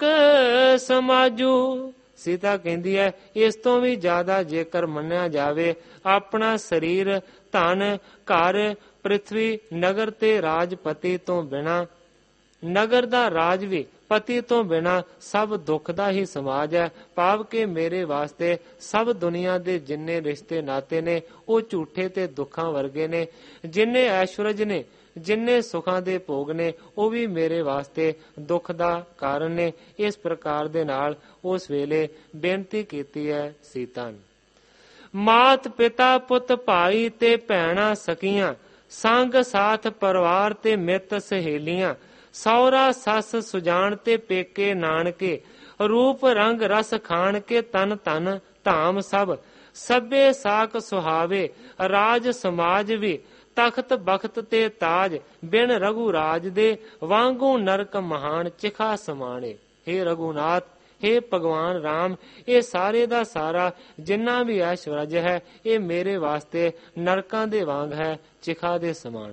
ਸਮਾਜੂ। ਸੀਤਾ ਕਹਿੰਦੀ ਹੈ ਇਸ ਤੋਂ ਵੀ ਜ਼ਿਆਦਾ ਜੇਕਰ ਮੰਨਿਆ ਜਾਵੇ, ਆਪਣਾ ਸਰੀਰ, ਧਨ, ਘਰ, ਪ੍ਰਿਥਵੀ, ਨਗਰ ਤੇ ਰਾਜਪਤੀ ਤੋਂ ਬਿਨਾਂ, ਨਗਰ ਦਾ ਰਾਜ ਵੀ ਪਤੀ ਤੋਂ ਬਿਨਾਂ ਸਭ ਦੁੱਖ ਦਾ ਹੀ ਸਮਾਜ ਹੈ। ਭਾਵ ਕਿ ਮੇਰੇ ਵਾਸਤੇ ਸਭ ਦੁਨੀਆ ਦੇ ਜਿੰਨੇ ਰਿਸ਼ਤੇ ਨਾਤੇ ਨੇ ਉਹ ਝੂਠੇ ਤੇ ਦੁੱਖਾਂ ਵਰਗੇ ਨੇ। ਜਿੰਨੇ ਐਸ਼ਵਰਜ ਨੇ, ਜਿੰਨੇ ਸੁਖਾਂ ਦੇ ਭੋਗ ਨੇ, ਉਹ ਵੀ ਮੇਰੇ ਵਾਸਤੇ ਦੁੱਖ ਦਾ ਕਾਰਨ ਨੇ। ਇਸ ਪ੍ਰਕਾਰ ਦੇ ਨਾਲ ਉਸ ਵੇਲੇ ਬੇਨਤੀ ਕੀਤੀ ਹੈ ਸੀਤਾ ਨੇ। ਮਾਤ ਪਿਤਾ ਪੁੱਤ ਭਾਈ ਤੇ ਭੈਣਾਂ ਸਕੀਆਂ, ਸੰਗ ਸਾਥ ਪਰਿਵਾਰ ਤੇ ਮਿੱਤ ਸਹੇਲੀਆਂ। ਸਹੁਰਾ ਸੱਸ ਸੁਜਾਨ ਤੇ ਪੇਕੇ ਨਾਨਕੇ, ਰੂਪ ਰੰਗ ਰਸ ਖਾਣ ਕੇ ਤਨ ਤਨ ਧਾਮ ਸਭ। ਸਭੇ ਸਾਕ ਸੁਹਾਵੇ ਰਾਜ ਸਮਾਜ ਵੀ, ਤਖਤ ਬਖਤ ਤੇ ਤਾਜ ਬਿਨ ਰਘੂ ਰਾਜ ਦੇ। ਵਾਂਗੂ ਨਰਕ ਮਹਾਨ ਚਿਖਾ ਸਮਾਣੇ। ਹੇ ਰਘੂਨਾਥ, ਹੇ ਭਗਵਾਨ ਰਾਮ, ਇਹ ਸਾਰੇ ਦਾ ਸਾਰਾ ਜਿੰਨਾ ਵੀ ਐਸ਼ਵਰਜ ਹੈ, ਇਹ ਮੇਰੇ ਵਾਸਤੇ ਨਰਕਾਂ ਦੇ ਵਾਂਗ ਹੈ, ਚਿਖਾ ਦੇ ਸਮਾਨ।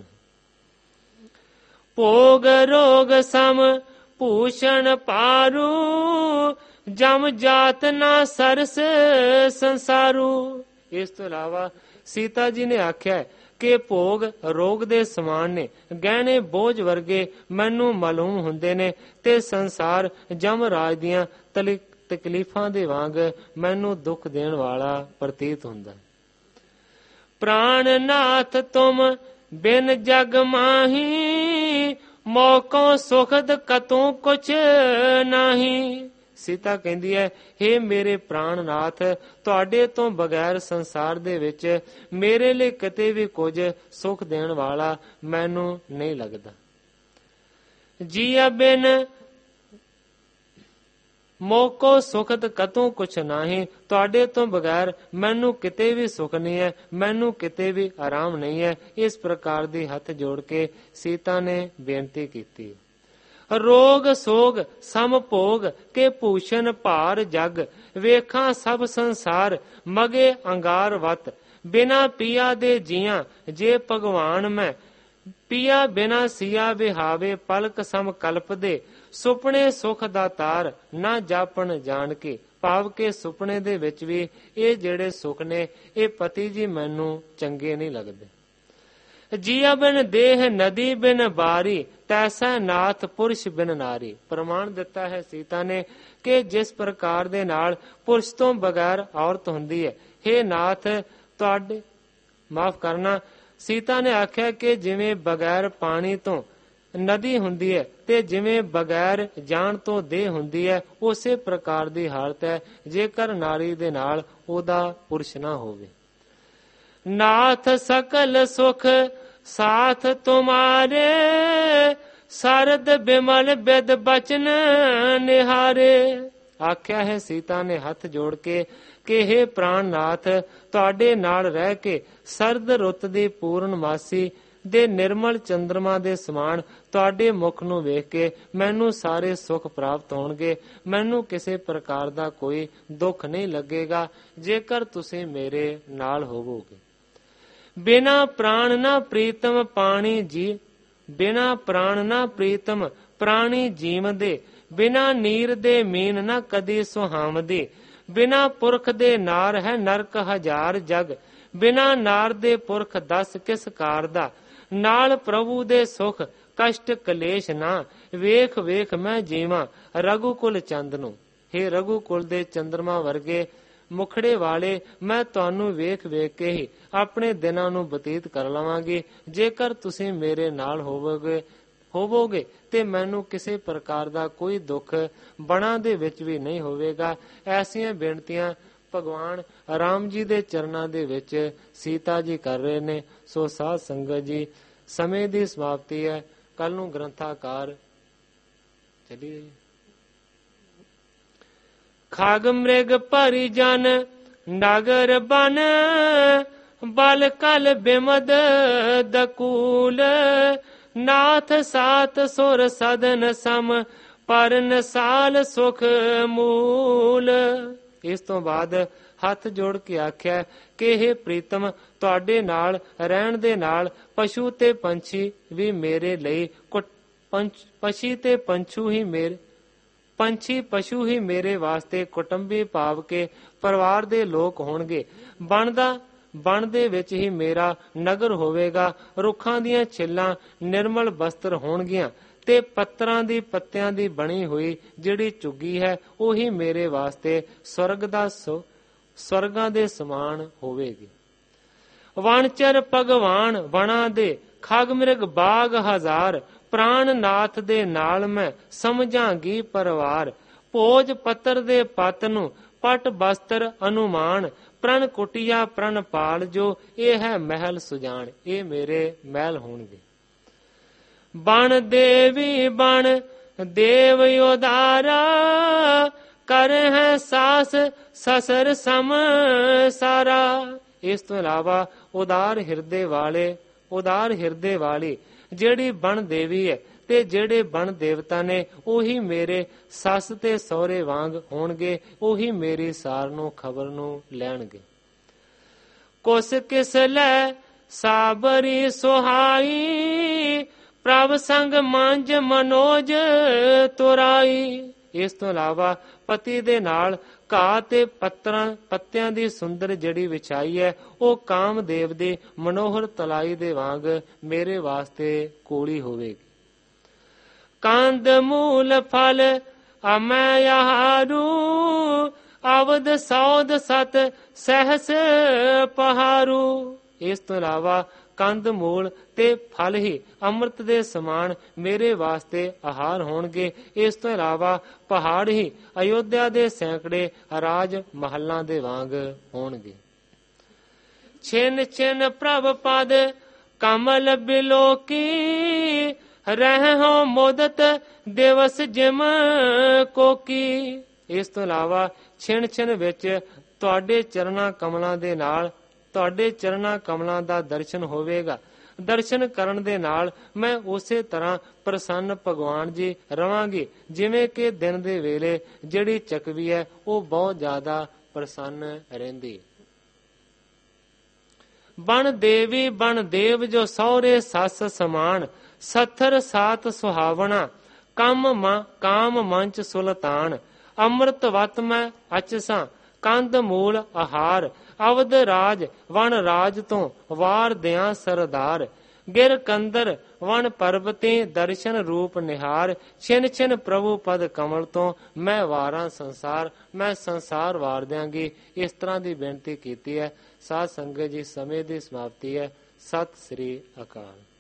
ਭੋਗ ਰੋਗ ਸਮ ਭੂਸ਼ਣ ਪਾਰੂ, ਜਮ ਜਾਤ ਨਾ ਸਰਸ ਸੰਸਾਰੂ। ਇਸ ਤੋਂ ਇਲਾਵਾ ਸੀਤਾ ਜੀ ਨੇ ਆਖਿਆ ਕਿ ਭੋਗ ਰੋਗ ਦੇ ਸਮਾਨ ਨੇ, ਗਹਿਣੇ ਬੋਝ ਵਰਗੇ ਮੈਨੂੰ ਮਾਲੂਮ ਹੁੰਦੇ ਨੇ, ਤੇ ਸੰਸਾਰ ਜਮ ਰਾਜ ਦੀਆਂ ਤਕਲੀਫਾਂ ਦੇ ਵਾਂਗ ਮੈਨੂੰ ਦੁੱਖ ਦੇਣ ਵਾਲਾ ਪ੍ਰਤੀਤ ਹੁੰਦਾ। ਪ੍ਰਾਣਨਾਥ ਤੁਮ ਬਿਨ ਜਗ ਮਾਹੀ, ਮੌਕੋਂ ਸੁਖਦ ਕਤੋਂ ਕੁਛ ਨਹੀਂ। ਸੀਤਾ ਕਹਿੰਦੀ ਹੈ ਹੇ ਮੇਰੇ ਪ੍ਰਾਣਨਾਥ, ਤੁਹਾਡੇ ਤੋਂ ਬਗੈਰ ਸੰਸਾਰ ਦੇ ਵਿੱਚ ਮੇਰੇ ਲਈ ਕਿਤੇ ਵੀ ਕੁਝ ਸੁਖ ਦੇਣ ਵਾਲਾ ਮੈਨੂੰ ਨਹੀਂ ਲੱਗਦਾ। ਜੀਆ ਬਿਨ ਮੋਕੋ ਸੁਖਦ ਕਤੋਂ ਕੁਛ ਨਹੀਂ, ਤੁਹਾਡੇ ਤੋਂ ਬਗੈਰ ਮੈਨੂੰ ਕਿਤੇ ਵੀ ਸੁਖ ਨਹੀਂ ਹੈ, ਮੈਨੂੰ ਕਿਤੇ ਵੀ ਆਰਾਮ ਨਹੀਂ ਹੈ। ਇਸ ਪ੍ਰਕਾਰ ਦੀ ਹੱਥ ਜੋੜ ਕੇ ਸੀਤਾ ਨੇ ਬੇਨਤੀ ਕੀਤੀ। ਰੋਗ ਸੋਗ ਸਮ ਭੋਗ ਕੇ ਭੂਸ਼ਣ ਭਾਰ ਜਗ, ਵੇਖਾਂ ਸਭ ਸੰਸਾਰ ਮਗੇ ਅੰਗਾਰ ਵਤ। ਬਿਨਾ ਪੀਆ ਦੇ ਜੀਆਂ ਜੇ ਭਗਵਾਨ ਮੈਂ, ਪੀਆ ਬਿਨਾ ਸੀਆ ਵਿਹਾਵੇ ਪਲਕ ਸਮ ਕਲਪਦੇ, ਸੁਪਨੇ ਸੁਖ ਦਾ ਤਾਰ ਨਾ ਜਾਪਣ ਜਾਣ ਕੇ। ਭਾਵ ਕਿ ਸੁਪਨੇ ਦੇ ਵਿੱਚ ਵੀ ਇਹ ਜਿਹੜੇ ਸੁਖ ਨੇ ਇਹ ਪਤੀ ਜੀ ਮੈਨੂੰ ਚੰਗੇ ਨਹੀਂ ਲੱਗਦੇ। ਜੀਆ ਬਿਨ ਦੇਹ ਨਦੀ ਬਿਨ ਬਾਰੀ, ਤੈਸਾ ਨਾਥ ਪੁਰਸ਼ ਬਿਨ ਨਾਰੀ। ਪ੍ਰਮਾਣ ਦਿੱਤਾ ਹੈ ਸੀਤਾ ਨੇ ਕਿ ਜਿਸ ਪ੍ਰਕਾਰ ਦੇ ਨਾਲ ਪੁਰਸ਼ ਤੋਂ ਬਗੈਰ ਔਰਤ ਹੁੰਦੀ ਹੈ, ਹੇ ਨਾਥ ਤੁਹਾਡੇ ਮਾਫ ਕਰਨਾ ਸੀਤਾ ਨੇ ਆਖਿਆ ਕਿ ਜਿਵੇਂ ਬਗੈਰ ਪਾਣੀ ਤੋਂ ਨਦੀ ਹੁੰਦੀ ਹੈ ਤੇ ਜਿਵੇਂ ਬਗੈਰ ਜਾਨ ਤੋਂ ਦੇਹ ਹੁੰਦੀ ਹੈ, ਉਸੇ ਪ੍ਰਕਾਰ ਦੀ ਹਾਲਤ ਹੈ ਜੇਕਰ ਨਾਰੀ ਦੇ ਨਾਲ ਉਹਦਾ ਪੁਰਸ਼ ਨਾ ਹੋਵੇ। ਨਾਥ ਸਕਲ ਸੁਖ ਸਾਥ ਤੁਮਾਰੇ, ਸਰਦ ਬਿਮਲ ਬਿਦ ਬਚਨ ਨਿਹਾਰੇ। ਆਖਿਆ ਹੈ ਸੀਤਾ ਨੇ ਹੱਥ ਜੋੜ ਕੇ ਕਿ ਹੇ ਪ੍ਰਾਣਨਾਥ, ਤੁਹਾਡੇ ਨਾਲ ਰਹਿ ਕੇ ਸਰਦ ਰੁੱਤ ਦੀ ਪੂਰਨਮਾਸੀ ਦੇ ਨਿਰਮਲ ਚੰਦਰਮਾ ਦੇ ਸਮਾਨ ਤੁਹਾਡੇ ਮੁਖ ਨੂੰ ਵੇਖ ਕੇ ਮੈਨੂੰ ਸਾਰੇ ਸੁਖ ਪ੍ਰਾਪਤ ਹੋਣਗੇ। ਮੈਨੂੰ ਕਿਸੇ ਪ੍ਰਕਾਰ ਦਾ ਕੋਈ ਦੁੱਖ ਨਹੀਂ ਲੱਗੇਗਾ ਜੇਕਰ ਤੁਸੀਂ ਮੇਰੇ ਨਾਲ ਹੋਵੋਗੇ। ਬਿਨਾ ਪ੍ਰਾਣ ਨਾ ਪ੍ਰੀਤਮ ਪਾਣੀ ਜੀ, ਬਿਨਾ ਪ੍ਰਾਣ ਨਾ ਪ੍ਰੀਤਮ ਪ੍ਰਾਣੀ ਜੀਵਦੇ, ਬਿਨਾ ਨੀਰ ਦੇ ਮੀਨ ਨਾ ਕਦੀ ਸੁਹਾਵਦੀ। ਬਿਨਾ ਪੁਰਖ ਦੇ ਨਾਰ ਹੈ ਨਰਕ ਹਜ਼ਾਰ ਜਗ, ਬਿਨਾ ਨਾਰ ਦੇ ਪੁਰਖ ਦਸ ਕਿਸ ਕਾਰ ਦਾ। ਨਾਲ ਪ੍ਰਭੂ ਦੇ ਸੁਖ ਕਸ਼ਟ ਕਲੇਸ਼ ਨਾ, ਵੇਖ ਵੇਖ ਮੈਂ ਜੀਵਾਂ ਰਘੁਕੁਲ ਚੰਦ ਨੂੰ। ਹੇ ਰਘੁਕੁਲ ਦੇ ਚੰਦਰਮਾ ਵਰਗੇ ਮੁਖੜੇ ਵਾਲੇ, ਮੈਂ ਤੁਹਾਨੂੰ ਵੇਖ ਵੇਖ ਕੇ ਹੀ ਆਪਣੇ ਦਿਨਾਂ ਨੂੰ ਬਤੀਤ ਕਰ ਲਵਾਂਗੀ। ਜੇਕਰ ਤੁਸੀਂ ਮੇਰੇ ਨਾਲ ਹੋਵੋਗੇ ਹੋਵੋਗੇ ਤੇ ਮੈਨੂੰ ਕਿਸੇ ਪ੍ਰਕਾਰ ਦਾ ਕੋਈ ਦੁੱਖ ਬਣਾ ਦੇ ਵਿੱਚ ਵੀ ਨਹੀਂ ਹੋਵੇਗਾ। ਐਸੀਆਂ ਬੇਨਤੀਆਂ ਭਗਵਾਨ ਰਾਮ ਜੀ ਦੇ ਚਰਨਾਂ ਦੇ ਵਿੱਚ ਸੀਤਾ ਜੀ ਕਰ ਰਹੇ ਨੇ। ਸੋ ਸਾਧ ਸੰਗਤ ਜੀ, ਸਮੇਂ ਦੀ ਸਮਾਪਤੀ ਹੈ। ਕੱਲ ਨੂੰ ਗ੍ਰੰਥਾਕਾਰ ਚਲੀਏ। ਖਾਗ ਮ੍ਰਿਗ ਭਰੀ ਜਨ ਨਗਰ ਬਨ, ਬਲ ਕਲ ਬਿਮਦ ਦਕੂਲ। ਨਾਥ ਸਾਤ ਸੁਰ ਸਦਨ ਸਮ, ਪਰਨ ਸਾਲ ਸੁਖ ਮੂਲ। ਇਸ ਤੋਂ ਬਾਅਦ ਹੱਥ ਜੋੜ ਕੇ ਆਖਿਆ ਕਿ ਇਹ ਪ੍ਰੀਤਮ, ਤੁਹਾਡੇ ਨਾਲ ਰਹਿਣ ਦੇ ਨਾਲ ਪਸ਼ੂ ਤੇ ਪੰਛੀ ਵੀ ਮੇਰੇ ਲਈ ਪੰਛੀ ਤੇ ਪੰਛੂ ਹੀ ਮੇਰੇ ਪੰਛੀ ਪਸ਼ੂ ਹੀ ਮੇਰੇ ਵਾਸਤੇ ਕੁਟੁੰਬੀ ਭਾਵ ਕੇ ਪਰਿਵਾਰ ਦੇ ਲੋਕ ਹੋਣਗੇ। ਬਣਦਾ ਬਣ ਦੇ ਵਿੱਚ ਹੀ ਮੇਰਾ ਨਗਰ ਹੋਵੇਗਾ। ਰੁੱਖਾਂ ਦੀਆਂ ਛਿੱਲਾਂ ਨਿਰਮਲ ਬਸਤਰ ਹੋਣਗੀਆਂ ਤੇ ਪੱਤਰਾਂ ਦੀ ਪੱਤਿਆਂ ਦੀ ਬਣੀ ਹੋਈ ਜਿਹੜੀ ਝੁੱਗੀ ਹੈ ਉਹੀ ਮੇਰੇ ਵਾਸਤੇ ਸਵਰਗ ਦਾ ਸਵਰਗਾਂ ਦੇ ਸਮਾਨ ਹੋਵੇਗੀ। ਵਣਚਰ ਭਗਵਾਨ ਵਣਾ ਦੇ, ਖਗ ਮ੍ਰਿਗ ਬਾਗ ਹਜ਼ਾਰ। ਪ੍ਰਾਣ ਨਾਥ ਦੇ ਨਾਲ ਮੈਂ ਸਮਝਾਂਗੀ ਪਰਿਵਾਰ। ਭੋਜ ਪੱਤਰ ਦੇ ਪੱਤ ਨੂੰ ਪਟ ਬਸਤਰ ਅਨੁਮਾਨ। ਪ੍ਰਣ ਕੁਟੀਆ ਪ੍ਰਣ ਪਾਲ ਜੋ, ਇਹ ਹੈ ਮਹਿਲ ਸੁਜਾਨ। ਇਹ ਮੇਰੇ ਮਹਿਲ ਹੋਣਗੇ। ਬਣ ਦੇਵੀ ਬਣ ਦੇਵ ਉਦਾਰਾ, ਕਰ ਹੈ ਸਾਸ ਸਸਰ ਸਮ ਸਾਰਾ। ਇਸ ਤੋਂ ਇਲਾਵਾ ਉਦਾਰ ਹਿਰਦੇ ਵਾਲੇ ਉਦਾਰ ਹਿਰਦੇ ਵਾਲੀ ਜਿਹੜੀ ਬਣ ਦੇਵੀ ਹੈ ਤੇ ਜਿਹੜੇ ਬਣ ਦੇਵਤਾ ਨੇ ਉਹੀ ਮੇਰੇ ਸੱਸ ਤੇ ਸਹੁਰੇ ਵਾਂਗ ਹੋਣਗੇ। ਉਹੀ ਮੇਰੀ ਸਾਰ ਨੂੰ ਖਬਰ ਨੂੰ ਲੈਣਗੇ। ਕੁਸ ਕਿਸ ਲੈ ਸਾਬਰੀ ਸੁਹਾਈ, ਪ੍ਰਭ ਸੰਗ ਮੰਜ ਮਨੋਜ ਤੁਰਾਈ। ਇਸ ਤੋਂ ਇਲਾਵਾ ਪਤੀ ਦੇ ਨਾਲ ਘਾਹ ਤੇ ਪੱਤਰਾਂ ਪੱਤਿਆਂ ਦੀ ਸੁੰਦਰ ਜੜੀ ਵਿਛਾਈ ਹੈ, ਉਹ ਕਾਮਦੇਵ ਦੀ ਮਨੋਹਰ ਤਲਾਈ ਦੇ ਵਾਂਗ ਮੇਰੇ ਵਾਸਤੇ ਕੋਲੀ ਹੋਵੇਗੀ। ਕੰਦ ਮੂਲ ਫਲ ਅਮੈ ਆਹਾਰੂ, ਅਵਦ ਸੌਦ ਸਤ ਸਹਿਸ ਪਹਾਰੂ। ਇਸ ਤੋਂ ਇਲਾਵਾ ਕੰਦ ਮੂਲ ਤੇ ਫਲ ਹੀ ਅੰਮ੍ਰਿਤ ਦੇ ਸਮਾਨ ਮੇਰੇ ਵਾਸਤੇ ਆਹਾਰ ਹੋਣਗੇ। ਇਸ ਤੋਂ ਇਲਾਵਾ ਪਹਾੜ ਹੀ ਅਯੋਧਿਆ ਦੇ ਸੈਂਕੜੇ ਰਾਜ ਮਹੱਲਾਂ ਦੇ ਵਾਂਗ ਹੋਣਗੇ। ਛਿਨ ਛਿਨ ਪ੍ਰਭ ਪਦ ਕਮਲ ਬਿਲੋਕੀ, ਰਹਿ ਮੋਦਤ ਦਿਵਸ ਜਿਮ ਕੋਕੀ। ਇਸ ਤੋਂ ਇਲਾਵਾ ਛਿਣ ਛਿਣ ਵਿੱਚ ਤੁਹਾਡੇ ਚਰਨਾਂ ਕਮਲਾਂ ਦੇ ਨਾਲ ਤੁਹਾਡੇ ਚਰਨਾਂ ਕਮਲਾਂ ਦਾ ਦਰਸ਼ਨ ਹੋਵੇਗਾ। ਦਰਸ਼ਨ ਕਰਨ ਦੇ ਨਾਲ ਮੈਂ ਉਸੇ ਤਰ੍ਹਾਂ ਪ੍ਰਸੰਨ ਭਗਵਾਨ ਜੀ ਰਵਾਂਗੀ ਜਿਵੇਂ ਕਿ ਦਿਨ ਦੇ ਵੇਲੇ ਜਿਹੜੀ ਚਕਵੀ ਹੈ ਉਹ ਬਹੁਤ ਜ਼ਿਆਦਾ ਪ੍ਰਸੰਨ ਰਹਿੰਦੀ। ਬਣ ਦੇਵੀ ਬਣ ਦੇਵ ਜੋ ਸਹੁਰੇ ਸੱਸ ਸਮਾਨ, ਸਥਰ ਸਾਤ ਸੁਹਾਵਣਾ ਕੰਮ ਮ ਕਾਮ ਮੰਚ ਸੁਲਤਾਨ। ਅੰਮ੍ਰਿਤ ਵਤ ਮੈਂ ਅਚਸਾਂ ਕੰਦ ਮੂਲ ਆਹਾਰ, ਅਵਧ ਰਾਜ ਵਣ ਰਾਜ ਤੋਂ ਵਾਰ ਦਿਆਂ ਸਰਦਾਰ। ਗਿਰ ਕੰਦਰ ਵਣ ਪਰਬਤੇ ਦਰਸ਼ਨ ਰੂਪ ਨਿਹਾਰ, ਛਿਨ ਛਿਨ ਪ੍ਰਭੂ ਪਦ ਕਮਲ ਤੋਂ ਮੈਂ ਵਾਰਾਂ ਸੰਸਾਰ। ਮੈਂ ਸੰਸਾਰ ਵਾਰ ਦਿਆਂਗੀ। ਇਸ ਤਰ੍ਹਾਂ ਦੀ ਬੇਨਤੀ ਕੀਤੀ ਹੈ। ਸਾਧ ਸੰਗਤ ਜੀ, ਸਮੇਂ ਦੀ ਸਮਾਪਤੀ ਹੈ। ਸਤਿ ਸ੍ਰੀ ਅਕਾਲ।